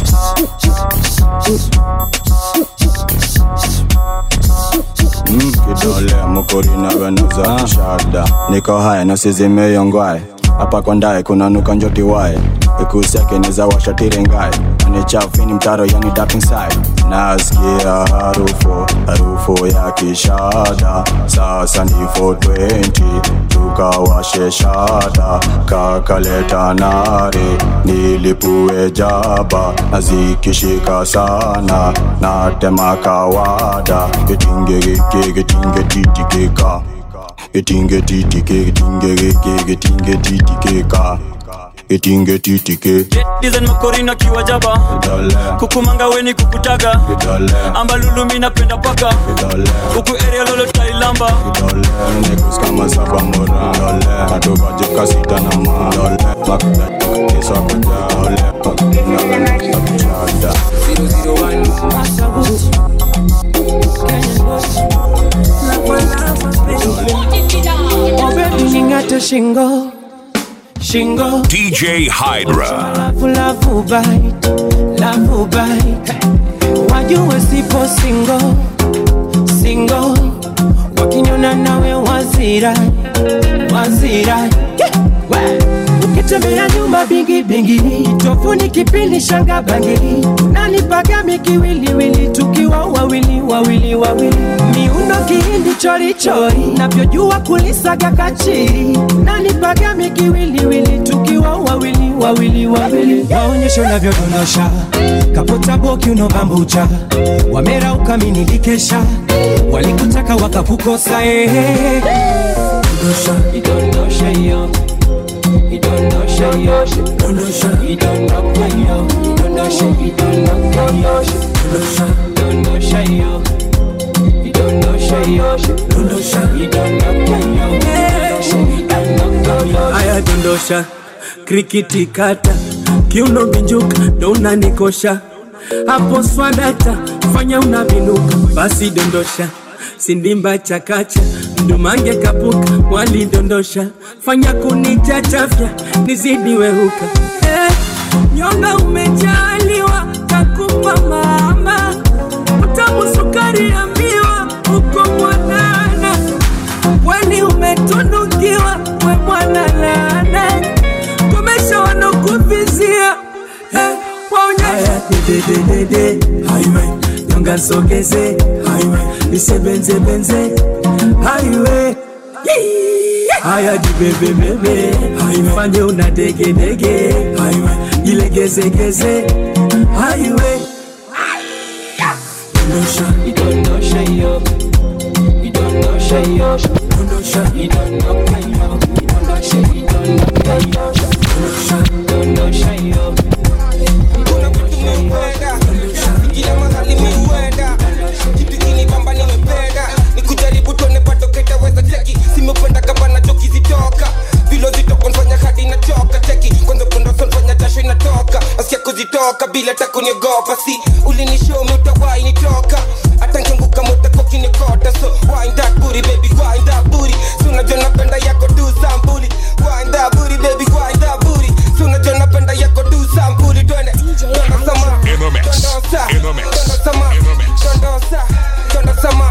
Kidole mokorina wenuza kishada Niko haya na sizime yongwae Hapa kwa ndae kuna nuka njoti wae Ikusiake neza washa tirengae Ane chafini mtaro yani dark inside Nasikia harufu ya kishada Sasa ni 420 Tukawashe shada Kakaleta nare Nilipue jaba Nazikishika sana Natema kawada Getinge titikeka Getinge titike Dizen makorina kiwa jaba Kukumanga weni kukutaga Amba lulu mina penda paka Uku area lolo tailamba Ninekus kama saba mora Natubajika sita na ma Makada kisa kujale Mokorina wenuza kishada 001 Oh baby ningate shingo DJ Hydra Love bite Wajue sipo single Wakinyona nawe wazirai Ukitembea nyumba bingi Tofuni kipindi shanga bangili Nani pagami kiwiliwili Tukiwa wawili Miundo kihindi chori Navyojua kulisaga kachiri Nani pagami kiwiliwili Tukiwa wawili Waonyesho navyodondosha Kapota boki unobambucha Wamera ukaminikesha Walikutaka wakakukosa Idondosha yo Idondosha yo Idondosha Aya dondosha Krikiti kata Kiuno binjuka ndo unanikosha Hapo swadata Fanya unabinuka Basi dondosha Sindimba chakacha Ndumange kapuka Wali dondosha Fanya kunichachafya Nizidi wehuka Nyonga umejaliwa Kakupa mama Utamu sukari ya miwa Uko mwanana Weni umetunukiwa We mwana lana Kumesha wanokuvizia de highway nyonga sogeze highway nisebenze benze highway haya jibebe bebe highway fanye una dege dege highway ilegeze geze highway you don't know shay up you don't know shay up you don't know shay up you don't know shay up you don't know shay up you don't know shay up kuna vitu nimependa kila mahali nimependa kitu kini bamba nimependa nikujaribu tuone pato ketaweza cheki simependa kama na joki zitoka vilo zitoko nfanya hadi nachoka cheki kwanza kunda sonfanya jasho inatoka asikia kuzitoka bila takuniogopa si ulinishow utawai nitoka hata nkianguka motako kinikota so wind that booty baby wind that booty so unajua napenda yako tu sambuli wind that booty baby wind that booty so unajua napenda yako tu sambuli twende twende sama twende sama twende sama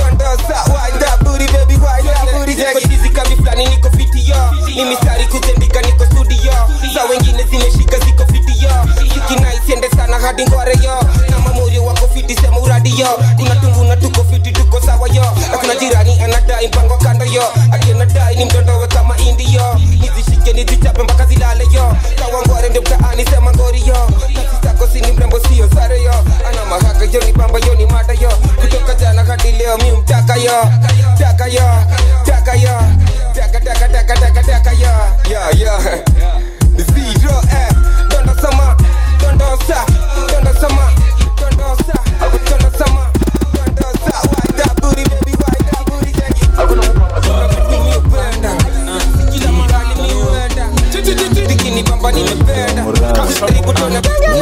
wind that booty baby wind that booty niko tizi kambi flani niko fiti yo ni mistari kuzendika niko studio za wengine zimeshika ziko fiti yo siki na isiende sana hadi ngware yo na mamuri wako fiti sema uradi yo kuna tungu na tuko fiti tuko sawa yo na kuna jirani anadai mpango kando yo ati anadai ni mtondowe kama indi yo nizishike nizichape mpaka zilale yo kawa ngware ndio mtaani sema ngori yo kasi zako si ni mrembo sio sare yo ana mahaka yo ni bamba yo ni mada yo kutoka jana hadi leo mi mtaka yo taka yo taka yo taka taka taka taka taka yo yeah the zero don't sama don't sa don't sama don't sa don't sama don't sa why that booty baby why that booty take it mimi upenda kila mara nimewenda dikini bamba nimependa karibu tuna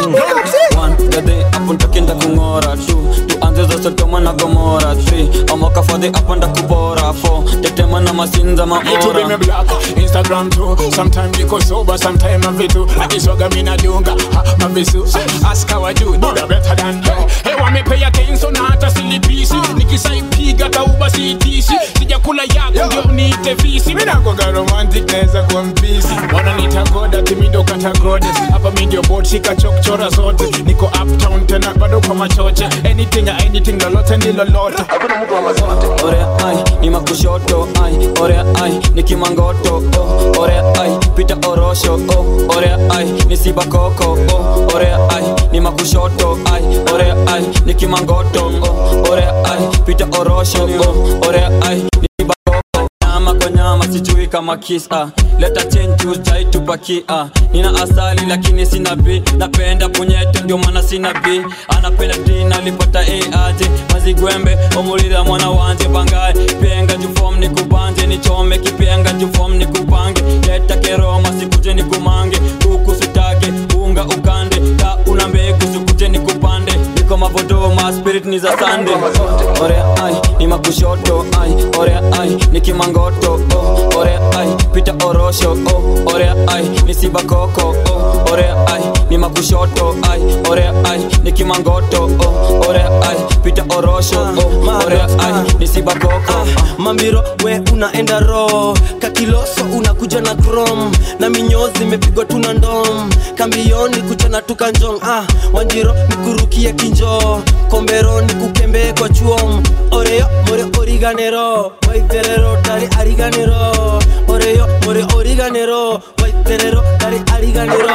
one gade hapo takinda kungora tuanze zote toma na gomora 3 amoka fadhi hapo ndakubora 4 tetema na masinza maora to be me black Instagram too sometimes niko sober sometimes I'm vitu akisoga mina dunga mavisu ask how I do better than you hey wa me pay attention na hata silipisi nikisaipiga tauba sitisi sijakula yako ndio niite visi mimi nakoga romantic naweza kuwa mpisi wananiita goda timido kata goddess hapa mimi ndio board shika chokchora zote niko uptown tena bado kwa machoche anything lolote ndilo lote hakuna mtu wa zote ore ai ni makushoto ai ore ai ni kimangoto ore ai pita orosho ore ai ni sibakoko ore ai ni makushoto ai ore ai ni kimangoto ore ai pita orosho ore ai ni sibakoko nyama kwa nyama sijui kama kiss leta change juice chai tupakia nina asali lakini sina B napenda punyeto ndio maana sina B anapenda dina lipata aje mazigwembe omulira mwana wanje bangaye penga jufom ni kubanje ni chome kipenga jufom ni kupange leta keroma sikuje ni kumange kuku sitake unga ukande ta una mbegu sikuje ni kupande niko mavodo ma spirit ni za sande ore ai ni makushoto ai ore ai ni kimangoto ore ai pita orosho ore ai ni sibakoko ore ai ni makushoto ai ore ai ni kimangoto ore ai pita orosho ore ai ni sibakoko mambiro we unaenda ro kakiloso unakuja na chrome na minyozi imepigwa tuna ndom kambioni kuja na tukanjong wanjiro nikurukie kinjo kombero nikukembe kwa chuom oreyo more origanero waiterero tari ariganero oreyo more origanero waiterero tari ariganero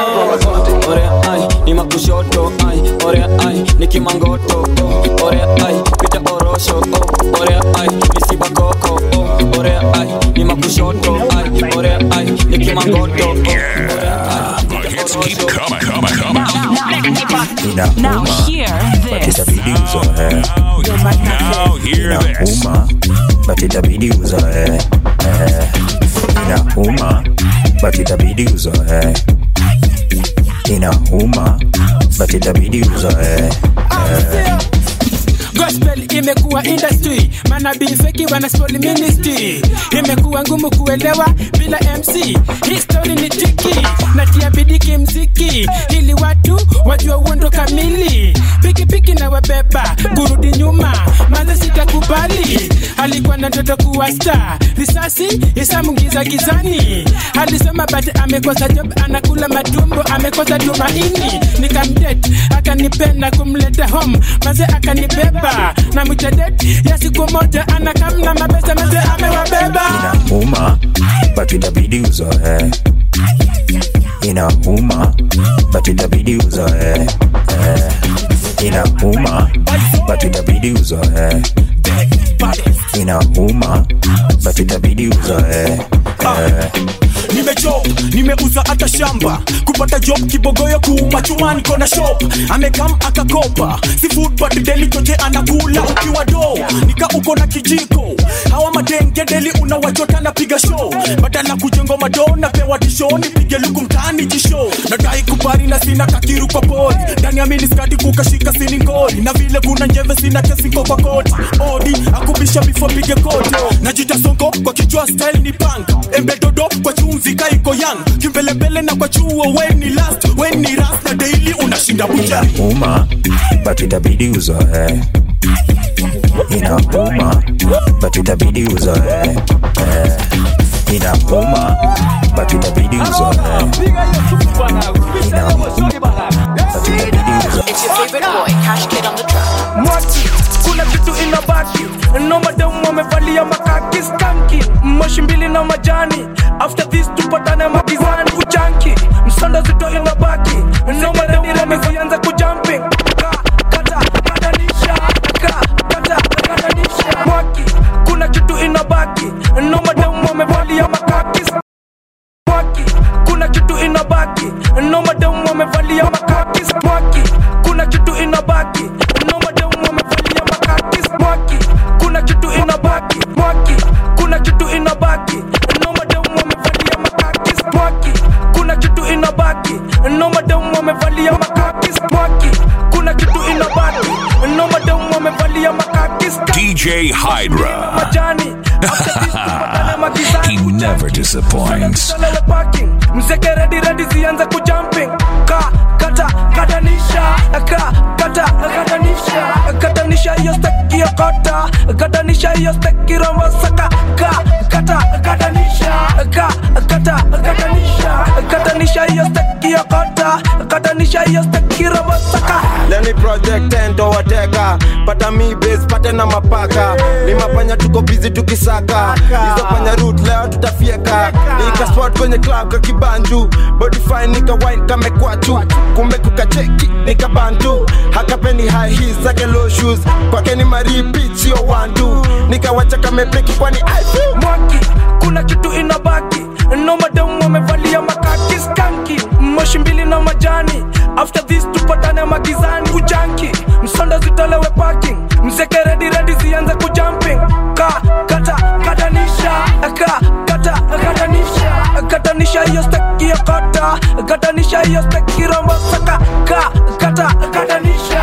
ore ai ni makushoto ai ore ai ni kimangoto ore ai pita orosho ore ai ni sibakoko ore ai ni makushoto ai ore ai ni kimangoto Hits keep coming. Now hear this. Now hear this. But itabidi uzoe inauma but itabidi uzoe inauma but itabidi uzoe Gospel imekuwa industry, manabii feki wana spoil ministry. Imekuwa ngumu kuelewa bila MC, history ni tricky, natia bidii kimziki ili watu wajue uondo kamili. Piki na wabeba kurudi nyuma, maana sitakubali. Alikuwa na ndoto kuwa star. Risasi isamungiza gizani. Alisema but amekosa job, anakula matumbo, amekosa tumaini. Nikamdate akanipenda kumleta home, maze akanibeba na mchadet ya siku moja anakamna mabesa, maze amewabeba. Inauma but itabidi uzoe. Inauma but itabidi uzoe. Inauma but itabidi uzoe. Inauma but itabidi uzoe. Nimejob, nimeuza hata shamba kupata job kibogoyo kuuma chuma niko na shop. Amekam akakopa si food but deli chote anakula ukiwa do nika uko na kijiko. Hawa madenge deli unawachota na piga show. Badala kujengo madona pewa tisho nipige luku mtani jisho. Nadai kubari na sina kakiru kwa podi. Ndani ya miniskadi kukashika sini ngori. Na vile kuna njeve sina kesi kwa kodi. Odi akubisha before pige kodi. Najita songo kwa kichwa style ni punk. Embe dodo kwa chumvi kaiko young. Kimbelembele na kwa chuo when ni last. When ni rast na daily unashinda bucha. Inauma but itabidi uzoe. Inauma but itabidi uzoe. Inauma but itabidi uzoe. It's your favorite boy, Cash Kid on the track. Mwati, kuna kitu inabaki. No madam wamevalia makaki skanki. Moshi mbili na majani. After this tupatane magizani kuchanki. Msanda zito inabaki. No madam wamezianza kujumping. Mwaki, kuna kitu inabaki. No madam wamevalia makaki. Mwaki, kuna kitu inabaki. No madam wamevalia makaki. Mwaki, kuna kitu inabaki. No madam wamevalia makaki. Mwaki, kuna kitu inabaki. Mwaki, kuna kitu inabaki. No madam wamevalia makaki. Mwaki, kuna kitu inabaki. No madam wamevalia makaki. Mwaki, kuna kitu inabaki. No madam wamevalia makaki. DJ Hydra. Majani. He never disappoints. Mzeke ready zianza kujumping. Katanisha. Katanisha hiyo steki ya kota. Katanisha hiyo steki romasaka. Katanisha. Katanisha hiyo steki ya kota. Katanisha hiyo steki romasaka. Lenny project endo wateka. Pata mi base, pata na mapaka. Limapanya tuko busy tukisaka. Hizo panya root leo tutafieka. Nika spot kwenye club kakibanju. Body fine nika wine kame kwachu. Kumbe kukacheki nika bantu. Hakapeni high heels zake low shoes. Kwake ni maripi sio wandu. Nika wacha kame breki kwani I feel. Mwaki, kuna kitu inabaki. No madam wamevalia makaki skanki. Moshi mbili na majani. After this tupatane magizani kujanki. Msonda zitolewe parking. Mzeke ready zianze kujumping. Katanisha. Katanisha hiyo steki ya kota. Katanisha hiyo steki romasaka. Katanisha.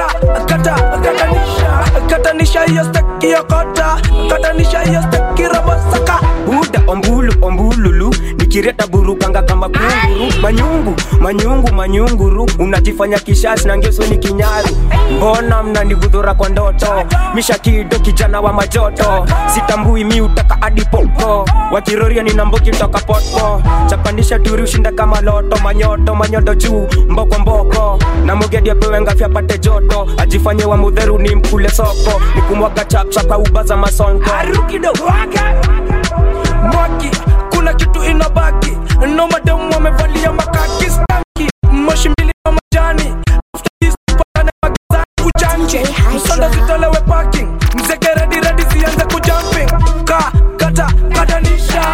Katanisha hiyo steki ya kota. Katanisha hiyo steki romasaka. Buda ombululu nikireta burukanga kama kunguru. Manyunguru unajifanya kishasi na ngeso ni kinyaru. Mbona mnanigudhura kwa ndoto? Mishakido kijana wa majoto. Sitambui mi utaka adipopo. Wakiroria ni namboki toka poto. Chapandisha duri ushinda kama loto. Manyoto juu mboko. Na mugedi apewe ngafya pate joto. Ajifanye wa mudheru ni mkule soko. Nikumwaga chapa ubaza masonko. Arukido waka. Mwaki, kuna kitu inabaki. No madam wamevalia makaki skanki. Moshi mbili na majani. After this tupatane magizani kuchanki. Msonda zitolewe parking. Mzeke ready zianze kujumping. Katanisha.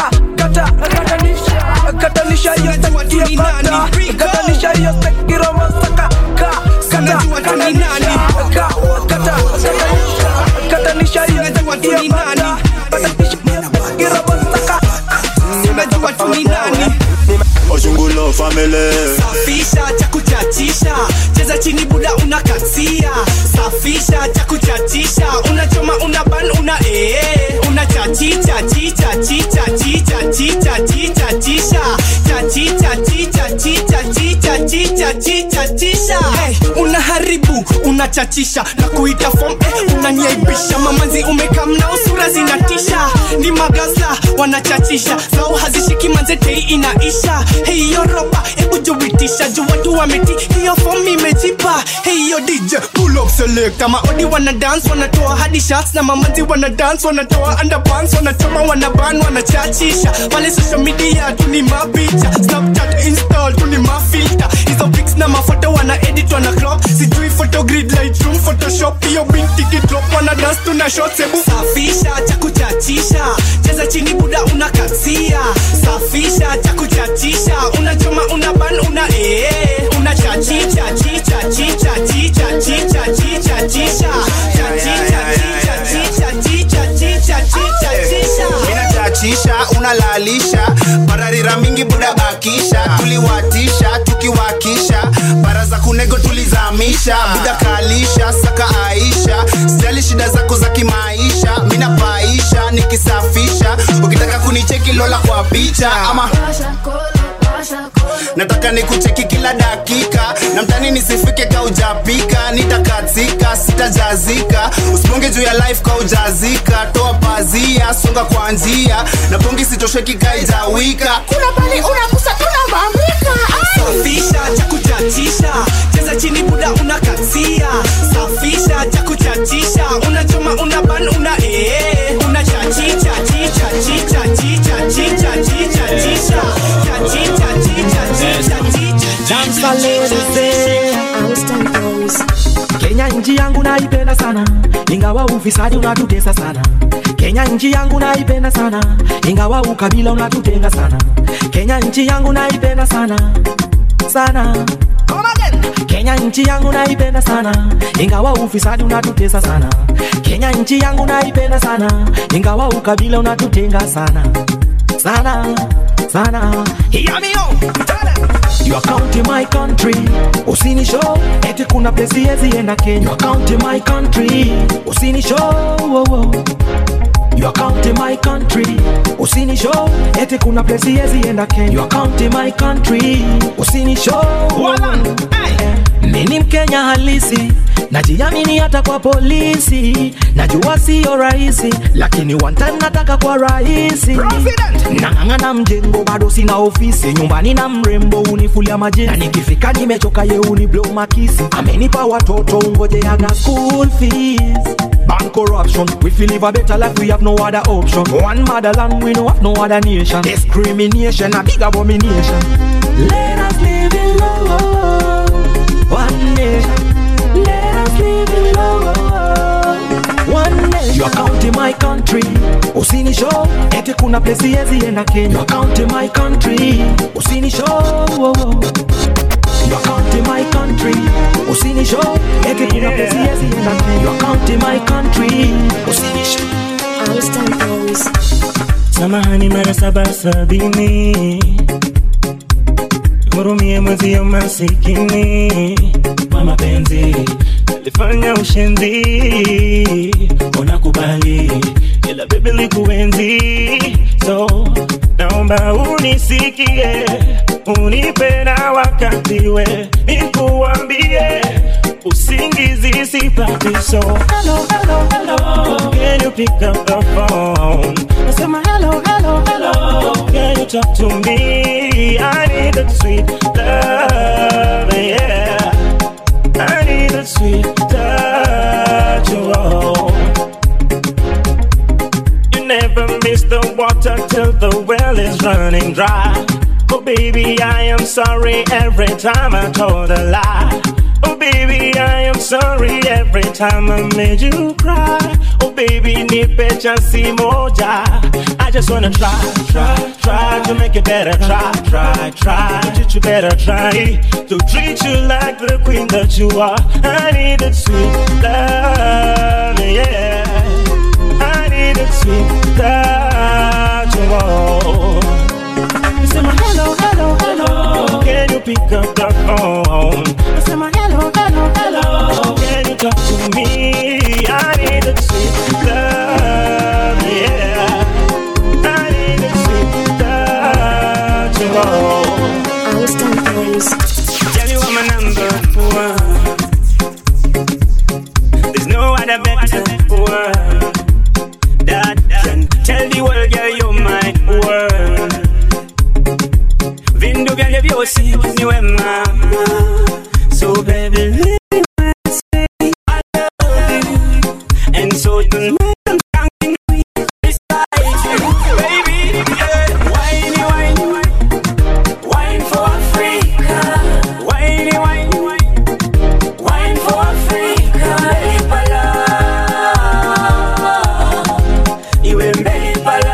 Katanisha hiyo steki ya kota. Katanisha hiyo steki romasaka. Katanisha hiyo steki ya kota. Ojungulo family. Safisha cha kuchachisha. Cheza chini buda unakatia. Safisha cha kuchachisha. Unachoma unaban unachachicha. Chicha. chachisha hey, unaharibu unachachisha na kuita form unaniaibisha mamanzi umekam na usura zinatisha ni magaza wanachachisha zao hazishiki manzetei inaisha hey yo ropa ebu jowitisha jo watu wameti hiyo form imejipa hey yo DJ pull up select maodi wana dance wanatoa hadi shots na mamanzi wana dance wanatoa underpants wanachoma wanaban wanachachisha pale social media tuni mapicha Snapchat install tuni mafilter hizo pics na mafoto wana edit wana crop sijui photo grid Lightroom Photoshop hiyo binti kidrop wana dance tuna shots ebu safisha cha kuchachisha cheza chini buda unakasia safisha cha kuchachisha unachoma unaban unachachisha inachachisha unalalisha pararira mingi buda bakisha tuliwatisha tukiwakisha para za kunego tulizamisha buda kalisha saka aisha sijali shida zako za kimaisha mina paisha nikisafisha ukitaka kunicheki lola kwa picha ama nataka nikucheki kila dakika na mtani nisifike kaujapika nitakatika sitajazika usiponge juu ya life kaujazika toa pazia songa kwa njia na pongi sitosheki kaijawika kuna pale unakusa tunabambika safisha cha kuchachisha cheza chini buda unakasia safisha cha kuchachisha unachoma unaban unachachisha Kenya nchi yangu naipenda sana, ingawa ufisadi unatutesa sana. Kenya nchi yangu naipenda sana, ingawa ukabila unatutenga sana. Kenya nchi yangu naipenda sana sana. Kenya nchi yangu naipenda sana, ingawa ufisadi unatutesa sana. Kenya nchi yangu naipenda sana, ingawa ukabila unatutenga sana sana sana. Hear me out. You are counting my country, usini show eti kuna place yezi enda Kenya. You are counting my country, usini show. You are counting my country, usini show eti kuna place yezi enda Kenya. You are counting my country, usini show. Mimi Mkenya halisi, najiamini hata kwa polisi. Najua sio rahisi, lakini one time nataka kwa rahisi. Nang'ang'ana mjengo bado sina ofisi. Nyumbani na mrembo unifulia maji, na nikifika nimechoka ye uniblow makisi. Amenipa watoto ungojeaga school fees. Bank corruption, we feel live a better life, we have no other option. One motherland, we no have no other nation. Discrimination, a big abomination. Let us live in love, one nation. Let us live in love, one nation. You are counting my country, usini show eti kuna place yezi enda Kenya. You are counting my country, usini show. You are counting my country, usini show eti kuna place yezi enda Kenya. You are counting my country, usini show. Samahani mara 77 hurumie mwezi ya masikini kwa mapenzi nilifanya ushenzi unakubali ila baby likuenzi so naomba unisikie unipe na wakati we nikuambie usingizi sipati so hello hello hello can you pick up the phone nasema hello hello hello can you talk to me I need that sweet love yeah I need that sweet touch oh. You never miss the water till the well is running dry oh baby I am sorry every time I told a lie oh baby I am sorry every time I made you cry oh baby nipe chansi moja I just wanna try to make it better try to treat you better try to treat you like the queen that you are I need that sweet love yeah I need that sweet touch oh. You say my hello hello hello can you pick up the phone you say my hello hello hello can you talk to me I need that sweet love yeah I need that sweet touch oh. my number one. There's no other better one that can tell the world, girl, you're my world. Vindo girl, if you see me with mama, so baby, let me say I love you. And so tonight I'm standing beside you, baby. Yeah. Whiny, whiny, wine for Africa. Whiny, whiny, wine for Africa. Belipala, you in Belipala.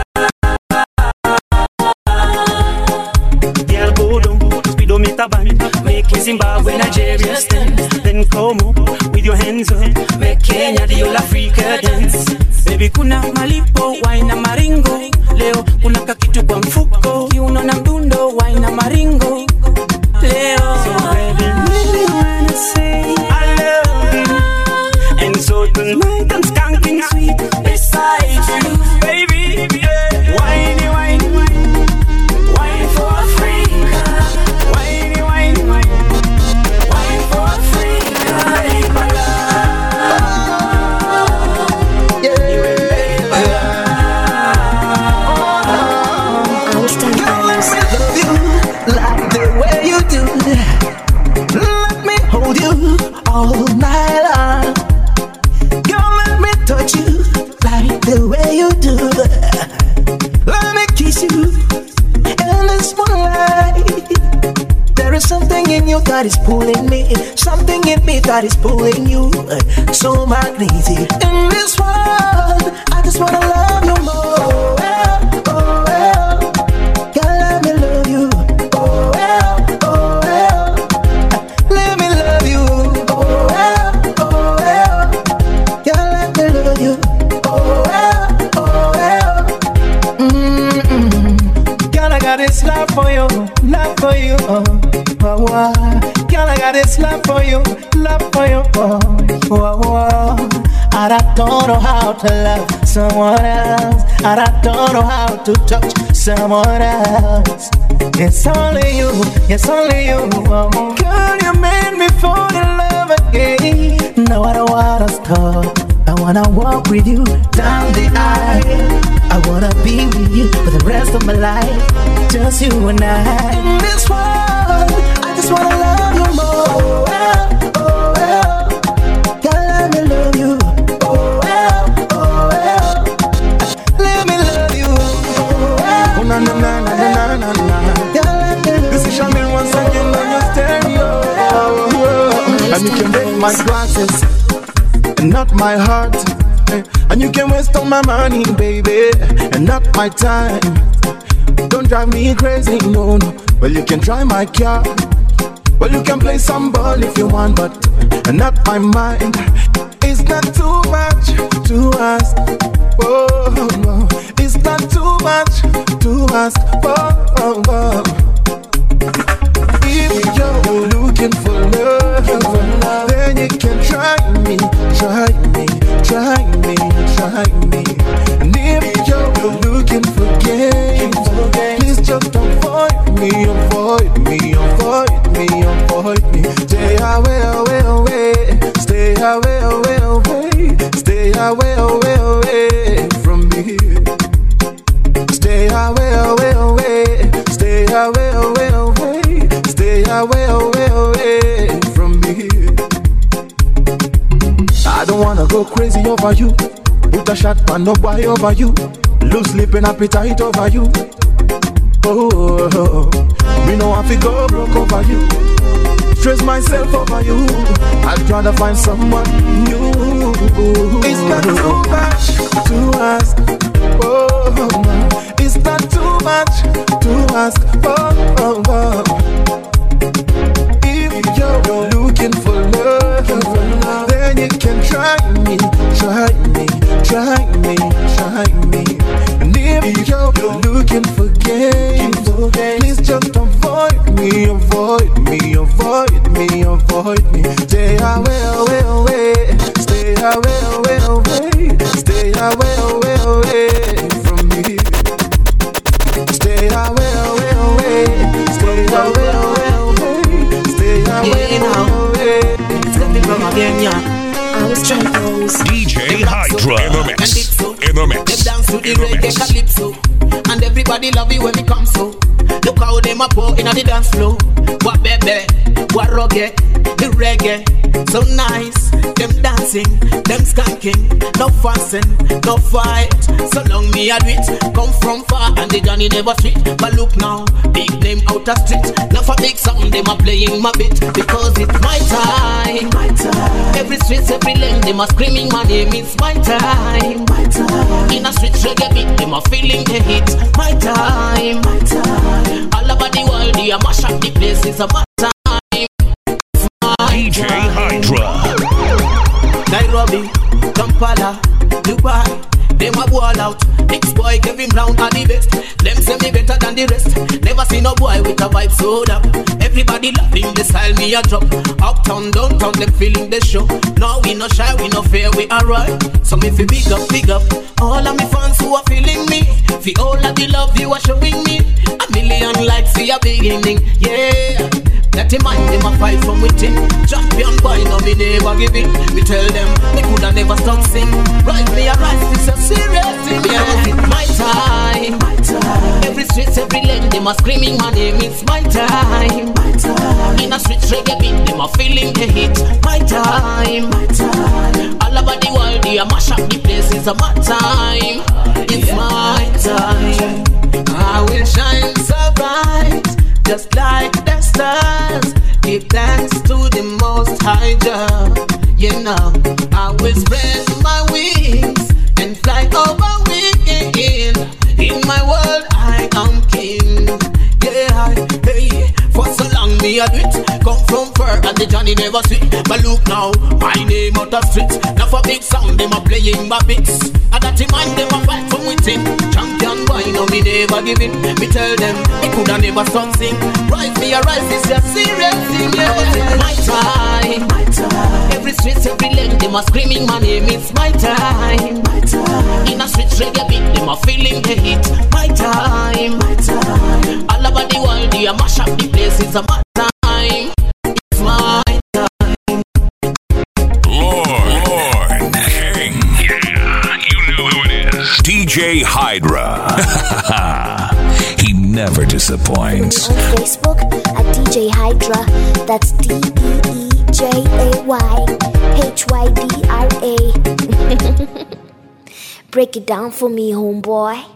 Girl, go down, speedometer band, make Zimbabwe, Nigeria stand. Then come up with your hands up, make Kenya the whole Africa dance. Baby, kuna malipo, wine na maringo. Leo kuna kakitu kwa mfuko, kiuno na mdundo, wine na maringo. Leo, so baby, really wanna say I love you. And so tonight I'm skanking sweet beside you, baby. Yeah. Whiny, whiny, wine for Africa. Whiny, whiny, wine for Africa. Like the way you do, let me hold you all night long. Girl, let me touch you like the way you do. Let me kiss you in this moonlight. There is something in you that is pulling me, something in me that is pulling you, so magnetic. In this world, I just wanna love you more. Oh, well. Girl, let me love you. Oh, well. Let me love you. Oh, well. Girl, let me love you. Oh, well. Girl, I got this love for you, love for you. Oh. Girl, I got this love for you, love for you. Oh. I don't know how to love someone else. I don't know how to touch someone else. It's only you, it's only you. Oh. Girl, you made me fall in love again. No, I don't wanna stop. I wanna walk with you down the aisle. I wanna be with you for the rest of my life. Just you and I. In this world, I just wanna love you more. Oh, well. Girl, let me love you. Oh, well. Let me love you. Oh, well. Na na na na na na na. Girl, let me love you. This is Shamil once again on your stereo. And you can break my glasses and not my heart. And you can waste all my money, baby, and not my time. Don't drive me crazy, no. Well, you can try my car. Well, you can play some ball if you want, but not my mind. It's not too much to ask. Whoa, it's not too much to ask. Whoa. If you're looking for love, then you can try me. And if you're looking for games, please just avoid me. Stay away. Stay away from me. Stay away from me. I don't wanna go crazy over you. Put a shot man, no boy over you. Lose sleep and appetite over you. Oh, me know I fi go broke over you. Stress myself over you. I'd rather find someone new. It's not too much to ask. Oh, it's not too much to ask. Oh. If you're looking for love, then you can try me. And if you're looking for games, please just avoid me. Stay away. Stay away from me. Stay away. Stay away dance floor. What baby, what rugged, the reggae, so nice. Them dancing, them skanking, no fussing, no fight. So long me a do it, come from far and the Johnny never street. But look now, big name out of street. Now for big something, them a playing my bit. Because it's my time, my time. Every street, every lane, them a screaming my name. It's my time, my time. In a street reggae beat, them a feeling the hit. My time, my time. All over the world, they a mash up the place. It's a my time. DJ Hydra. Nairobi, Kampala, Dubai, them a ball out. Next boy Kevin Brown are the best. Them say me better than the rest. Never see no boy with a vibe so up. Everybody loving the style me a drop. Uptown, downtown, them feeling the show. No we no shy, we no fear, we alright. So me fi big up all of me fans who are feeling me. For all of the love you are showing me. A million likes for your beginning, yeah. Let him mind them a fight from within. Champion boy, no me never give it. Me tell them, me coulda never stop sing. Rise me a rise, it's a serious thing. Yeah, it's my time, my time. Every street, every lane, them a screaming my name. It's my time, my time. In a street reggae beat, them a feeling the hit. My time, my time. All over the world, they a mash up the place. It's a my time, it's my time. I will shine so bright, just like the stars. Give thanks to the Most High Jah. You know, I will spread my wings and fly over wind. In my world, I am king. Yeah, hey, for so long me a do it. Come from far and the Johnny never sweet. But look now, my name out the street. Now for big sound, them a playing my bits. And that mind them a fight from within. Champion boy, no me never give in. Me tell them, me coulda never stop sing. Rise me a rise, it's a serious thing, yeah. My time, my time. Every street, every lane, them a screaming my name. It's my time, my time. In a street reggae beat, them a feeling the hit. My time, my time. All over the world, they a mash up the place. It's a my time, it's my time. Lord King. Yeah, you know who it is. DJ Hydra. He never disappoints. On Facebook at DJ Hydra. That's DEEJAYHYDRA. Break it down for me, homeboy.